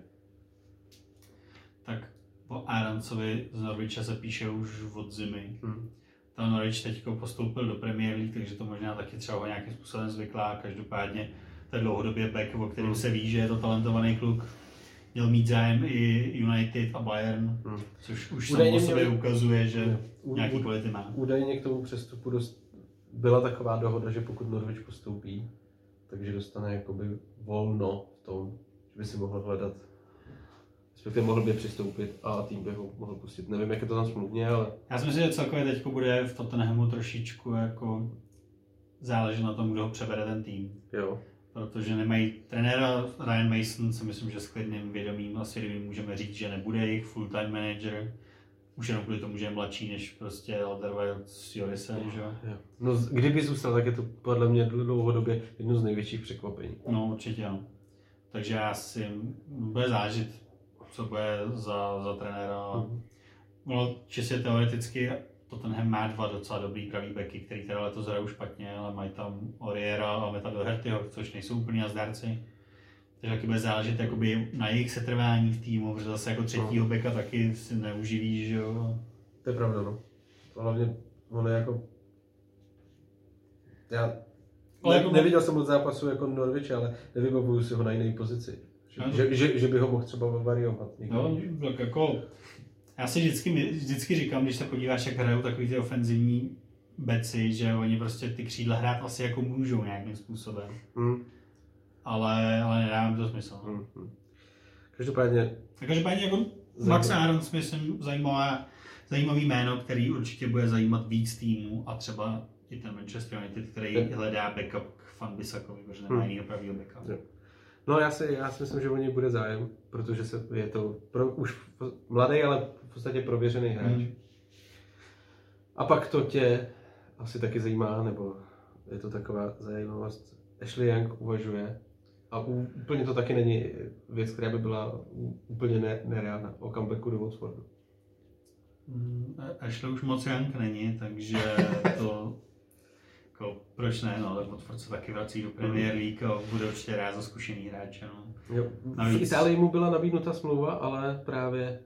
Tak po Aaronsovi z Norwiche se píše už od zimy. Ten Norwich teď postoupil do Premier League, takže to možná taky třeba ho nějakým způsobem zvyklá. Každopádně to je dlouhodobě back, o kterém se ví, že je to talentovaný kluk. Měl mít zájem i United a Bayern, což už samo o sobě ukazuje, že nějaký kvality má. Údajně k tomu přestupu byla taková dohoda, že pokud Norwich postoupí, takže dostane jakoby volno v tom, že by si mohl hledat, respektive mohl by přistoupit a tým by ho mohl pustit. Nevím, jak je to tam smluvně, ale... Já si myslím, že celkově teď bude v Tottenhamu trošičku jako záleží na tom, kdo ho přebere ten tým. Jo. Protože nemají trenéra. Ryan Mason si myslím, že s klidným vědomím a svědomím můžeme říct, že nebude jejich full-time manager. Už jenom kvůli tomu, že je mladší než prostě Alderweireld s Jorisem, že jo? No, kdyby zůstal, tak je to podle mě dlouhodobě jedno z největších překvapení. No, určitě ano. Takže já si bude zážit, co bude za trenéra. No, čistě teoreticky Tottenham má dva docela dobrý pravý backy, který teda letos hrajou špatně, ale mají tam Auriera a Meta Dohertyho, což nejsou úplně nazdárci. Takže taky bude záležet jakoby na jejich setrvání v týmu, protože zase jako třetího backa taky si neuživí, že jo. To je pravda, no. Hlavně on je jako... Já neviděl jsem od zápasu jako Norwich, ale nevybavuju si ho na jiné pozici. Že by ho mohl třeba variovat. No, tak jako... Já si vždycky říkám, když se podíváš, jak hrajou takový ty ofenzivní beci, že oni prostě ty křídla hrát asi jako můžou nějakým způsobem. Ale nedávám to smysl. Každopádně jako Max Aarons, myslím, zajímavý jméno, který určitě bude zajímat víc týmů a třeba i ten Manchester United, který hledá backup k Van Bissakovi, protože nemá jiného pravýho backup. No já si myslím, že o něj bude zájem, protože je to už mladý, ale v podstatě prověřený hráč. A pak to tě asi taky zajímá, nebo je to taková zajímavost. Ashley Young uvažuje, a úplně to taky není věc, která by byla úplně nereálná, o comebacku do Watfordu. Ashley už moc Young není, takže to... Jako, proč ne, no, tak Watford se taky vrací do Premier League a bude určitě rád za zkušený hráče, no. Jo. V Itálii mu byla nabídnuta smlouva, ale právě...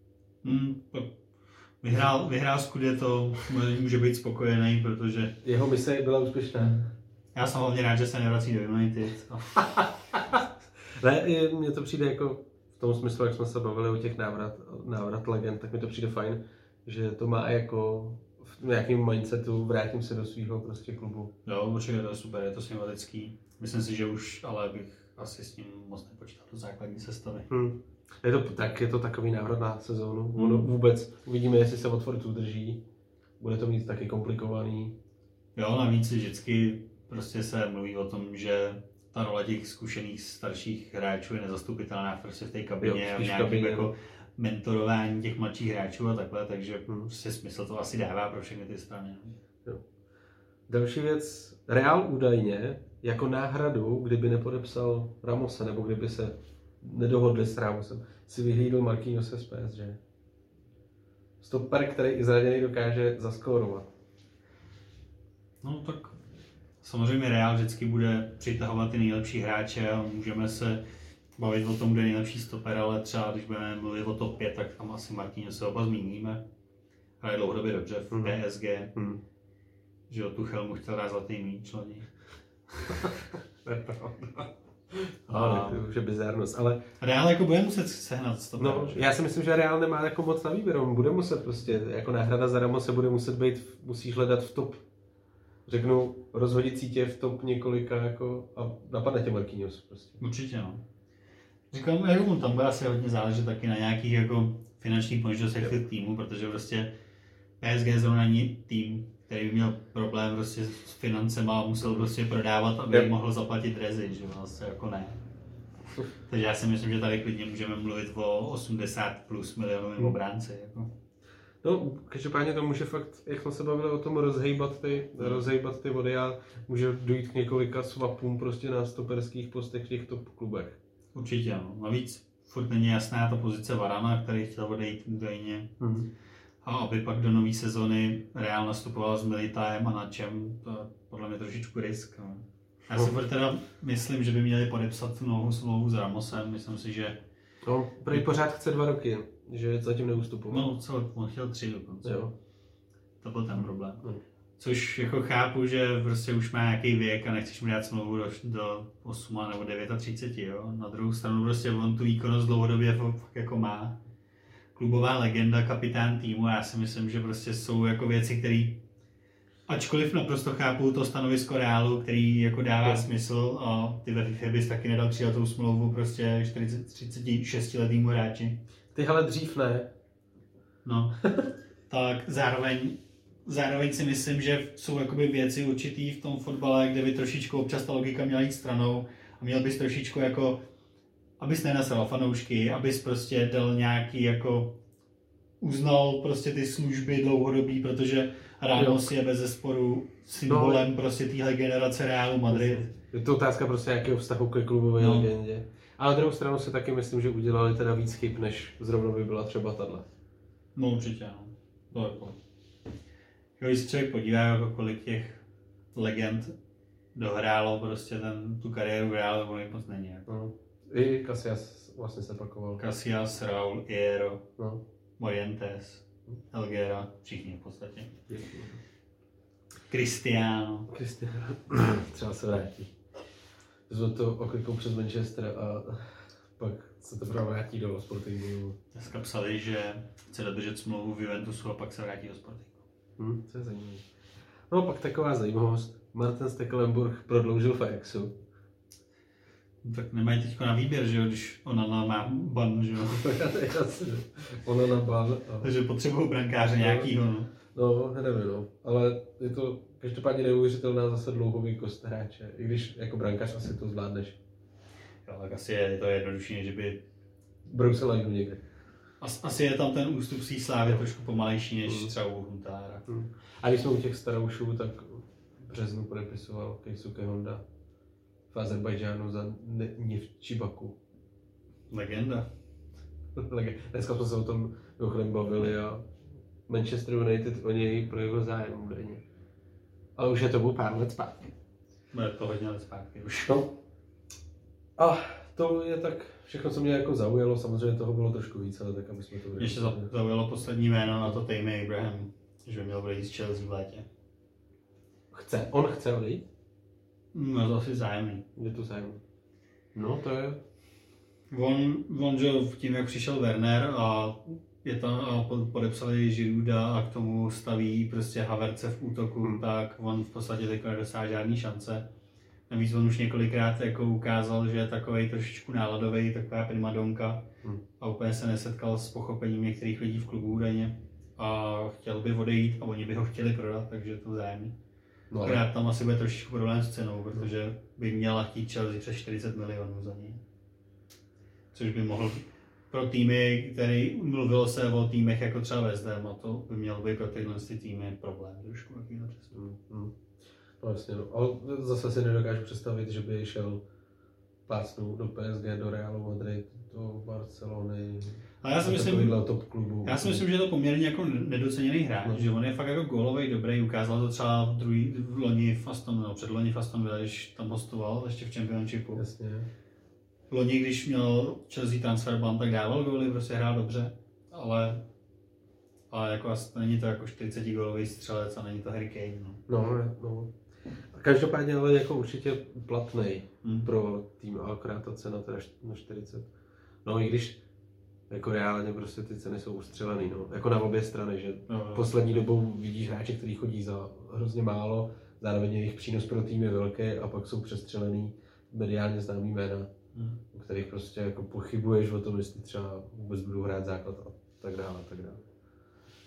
Vyhrál Scudetto, může být spokojený, protože... Jeho mise byla úspěšná. Já jsem hlavně rád, že se nevrací do United. Ne, mně to přijde jako v tom smyslu, jak jsme se bavili o těch návrat legend, tak mi to přijde fajn, že to má jako v nějakém mindsetu, vrátím se do svého prostě klubu. Jo, určitě to je super, je to sympatický. Myslím si, že už, ale bych asi s ním moc nepočítal do základní sestavy. Je to takový návrat na sezónu. Ono vůbec uvidíme, jestli se Watford udrží. Bude to mít taky komplikovaný. Jo, navíc vždycky prostě se mluví o tom, že ta role těch zkušených starších hráčů je nezastupitelná prostě v té kabině a nějakým jako mentorování těch mladších hráčů a takhle, takže prostě smysl to asi dává pro všechny ty strany. Jo. Další věc, Real údajně jako náhradu, kdyby nepodepsal Ramose, nebo kdyby se nedohodli s Ramosem, si vyhlídl Marquinhose z PSG. Stoper, který i zraněný dokáže zaskórovat. No tak samozřejmě Real vždycky bude přitahovat ty nejlepší hráče a můžeme se bavit o tom, kde je nejlepší stoper, ale třeba když budeme mluvit o top 5, tak tam asi Marquinhose se oba zmíníme. Hraje dlouhodobě dobře v PSG. Že od Tuchel mu chtěl dát zlatý míč loni. Ale to už je bizárnost, ale... Real jako bude muset sehnat stoper. No, já si myslím, že Real nemá jako moc na výběr, on bude muset prostě, jako náhrada za Ramose bude muset být, musíš hledat v top, řeknu, rozhodit sítě v top několika jako, a napadne tě Marquinhos prostě. Určitě no. Říkám, tam bude asi hodně záležet taky na nějakých jako finančních možnostech týmu, protože prostě PSG zrovna není tým, který by měl problém prostě s financema a musel prostě prodávat, aby mohl zaplatit dresy, že vlastně jako ne. Takže já si myslím, že tady klidně můžeme mluvit o 80 plus milionovém obránci. Jako. No, každopádně to může fakt, jak jsme se bavili o tom, rozhejbat ty vody a může dojít k několika swapům prostě na stoperských postech v těch top klubech. Určitě, no. Navíc furt není jasná ta pozice Varana, který chtěl odejít údajně. A aby pak do nové sezony Real nastupoval s Militajem a na čem, to je podle mě trošičku risk. No. Já si teda myslím, že by měli podepsat tu novou smlouvu s Ramosem, myslím si, že... No, prý pořád chce 2 roky, že zatím neustupoval. No, on chtěl 3 dokonce. Jo. To byl ten problém. Což jako chápu, že prostě už má nějaký věk a nechceš mu dát smlouvu do 8 nebo 39, jo. Na druhou stranu prostě on tu výkonnost dlouhodobě fakt jako má. Klubová legenda, kapitán týmu a já si myslím, že prostě jsou jako věci, které ačkoliv naprosto chápu to stanovisko Reálu, který jako dává smysl a ty ve FIFA bys taky nedal přijatou smlouvu prostě 36 letýmu hráči. Ty hele dřív ne. No, tak zároveň si myslím, že jsou jakoby věci určitý v tom fotbale, kde by trošičku občas ta logika měla jít stranou a měl bys trošičku jako, abys nenasral fanoušky, abys prostě dal nějaký jako, uznal prostě ty služby dlouhodobý, protože Ramos je bezesporu symbolem prostě téhle generace Realu Madrid. Je to otázka prostě nějakého vztahu ke klubové legendě. Ale na druhou stranu si taky myslím, že udělali teda víc chyb, než zrovna by byla třeba tahle. No určitě, no. To je to. Když se člověk podívá, jako kolik těch legend dohrálo prostě tu kariéru v Reálu, ono jich moc není. Jako. I Casillas vlastně se pakoval. Casillas, Raúl, Hierro, no. Morientes, Helguera, všichni v podstatě. Cristiano. Třeba se vrátí. Jsme to oklikou přes Manchester a pak se to právě vrátí do Sportingu. Dneska psali, že chce dodržet smlouvu v Juventusu a pak se vrátí do Sportingu. To je zajímavé. No pak taková zajímavost. Martin Stekelenburg prodloužil v Ajaxu. Tak nemají teď na výběr, že jo, když Onana má ban, že jo. Onana ban. Takže potřebují brankáře nějakýho, no. No, nevím, no. Ale je to každopádně neuvěřitelná zase dlouhovýkost hráče. I když jako brankář asi to zvládneš. Jo, tak asi je to jednodušší, než by... Brousel jdu někde. Asi je tam ten ústup z Slávy trošku pomalejší, než třeba u Huntára. A když jsme u těch staroušů, tak v březnu podepisoval Keisuke Honda v Azerbajdžánu za Nefčibaku. Legenda. Dneska jsme se o tom mimochodem bavili a Manchester United o něj projevil zájem údajně. Ale už je to byl pár let zpátky. Bude to hodně let zpátky už. No. A to je tak všechno, co mě jako zaujalo. Samozřejmě toho bylo trošku víc, ale tak aby jsme to... Ještě zaujalo poslední jméno, a to Tammy Abraham, že by měl odejít z Chelsea v létě. On chce odejít? No to asi zájemný. Je to zájemný. No to je... On že tím, jak přišel Werner a podepsali Girouda a k tomu staví prostě Havertze v útoku, tak on v podstatě teď nedosáhl žádný šance. Navíc on už několikrát jako ukázal, že je takovej trošičku náladový, taková primadonka a úplně se nesetkal s pochopením některých lidí v klubu údajně a chtěl by odejít a oni by ho chtěli prodat, takže to vzájemný. No, akorát tam asi bude trošičku problém s cenou, protože by měla chtít Chelsea přes 40 milionů za něj. Což by mohl pro týmy, který mluvilo se o týmech jako třeba West Ham, a to by mělo být pro tyhle týmy problém trošku takovýhle přestup. Vlastně, no. Ale zase si nedokážu představit, že by šel plácnout do PSG, do Realu Madrid, do Barcelony, ale já si myslím, top klubu. Já si myslím, že je to poměrně jako nedoceněný hráč, že on je fakt jako gólovej dobrý, ukázal to třeba předloni v Aston Villa, když tam hostoval ještě v Championshipu. Jasně. Loni, když měl Chelsea transfer ban, tak dával góly, prostě hrál dobře, ale jako asi není to jako 40 gólový střelec a není to Harry Kane. No. Každopádně ale jako určitě platnej pro tým, a akorát ta cena teda na 40. No i když jako reálně prostě ty ceny jsou ustřelený, no. Jako na obě strany, že poslední dobou vidíš hráče, kteří chodí za hrozně málo, zároveň jejich přínos pro tým je velký a pak jsou přestřelený mediálně známý jména, u kterých prostě jako pochybuješ o tom, jestli třeba vůbec budou hrát základ a tak dále.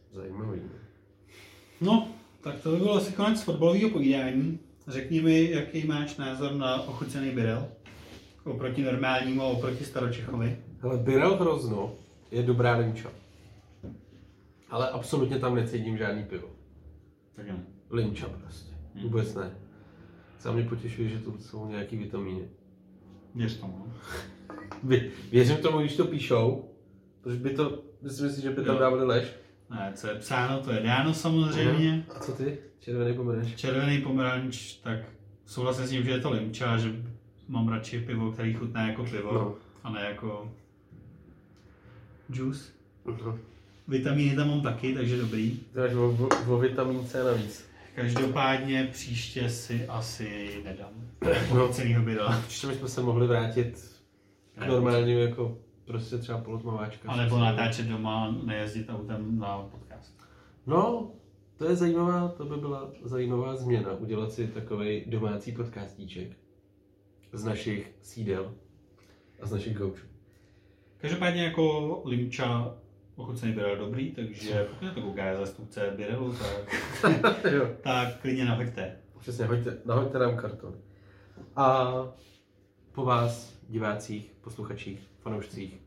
Zajímavý. No, tak to by bylo asi konec fotbalového povídání. Řekni mi, jaký máš názor na ochucený birel? Oproti normálnímu a oproti staročechovi. Hele, Birel Hrozno je dobrá limča. Ale absolutně tam necítím žádný pivo. Tak jo. Limča prostě. Vůbec ne. Sám mě potěšuje, že tu jsou nějaký vitamíny. Věř tomu. Věřím tomu, když to píšou, protože by to, myslím si, že by tam dávali lež. Ne, co je psáno, to je dáno samozřejmě. A co ty? Červený pomeranč? Červený pomeranč, tak souhlasím s tím, že je to limča, že mám radši pivo, který chutná jako pivo, No. a ne jako juice. Uh-huh. Vitamíny tam mám taky, takže dobrý. To máš o vitamin C navíc. Každopádně příště si asi nedám. No. Cenýho birela. Příště bychom se mohli vrátit k normálním jako prostě třeba polotmaváčka. A nebo natáčet doma, nejezdit autem na podcast. No, to by byla zajímavá změna, udělat si takovej domácí podcastíček z našich sídel a z našich gaučů. Každopádně jako limča ochucený birel dobrý, takže pokud je to kouká zástupce birelu, tak klidně nahoďte. Přesně, nahoďte nám karton. A po vás, divácích, posluchačích, fanoušcích,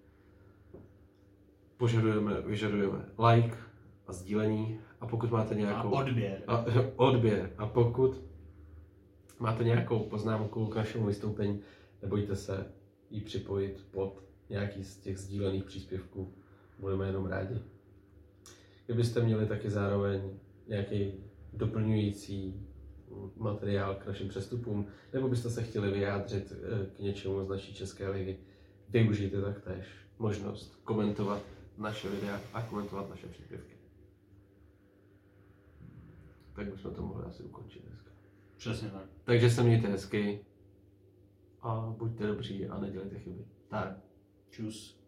vyžadujeme like a sdílení. A pokud máte nějakou... odběr. A pokud máte nějakou poznámku k našemu vystoupení, nebojte se ji připojit pod nějaký z těch sdílených příspěvků. Budeme jenom rádi. Kdybyste měli taky zároveň nějaký doplňující materiál k našim přestupům, nebo byste se chtěli vyjádřit k něčemu z naší České ligy, využijte taktéž možnost komentovat naše videa a komentovat naše příspěvky. Tak bychom to mohli asi ukončit dneska. Přesně tak. Takže se mějte hezky a buďte dobří a nedělejte chyby. Tak. Čus.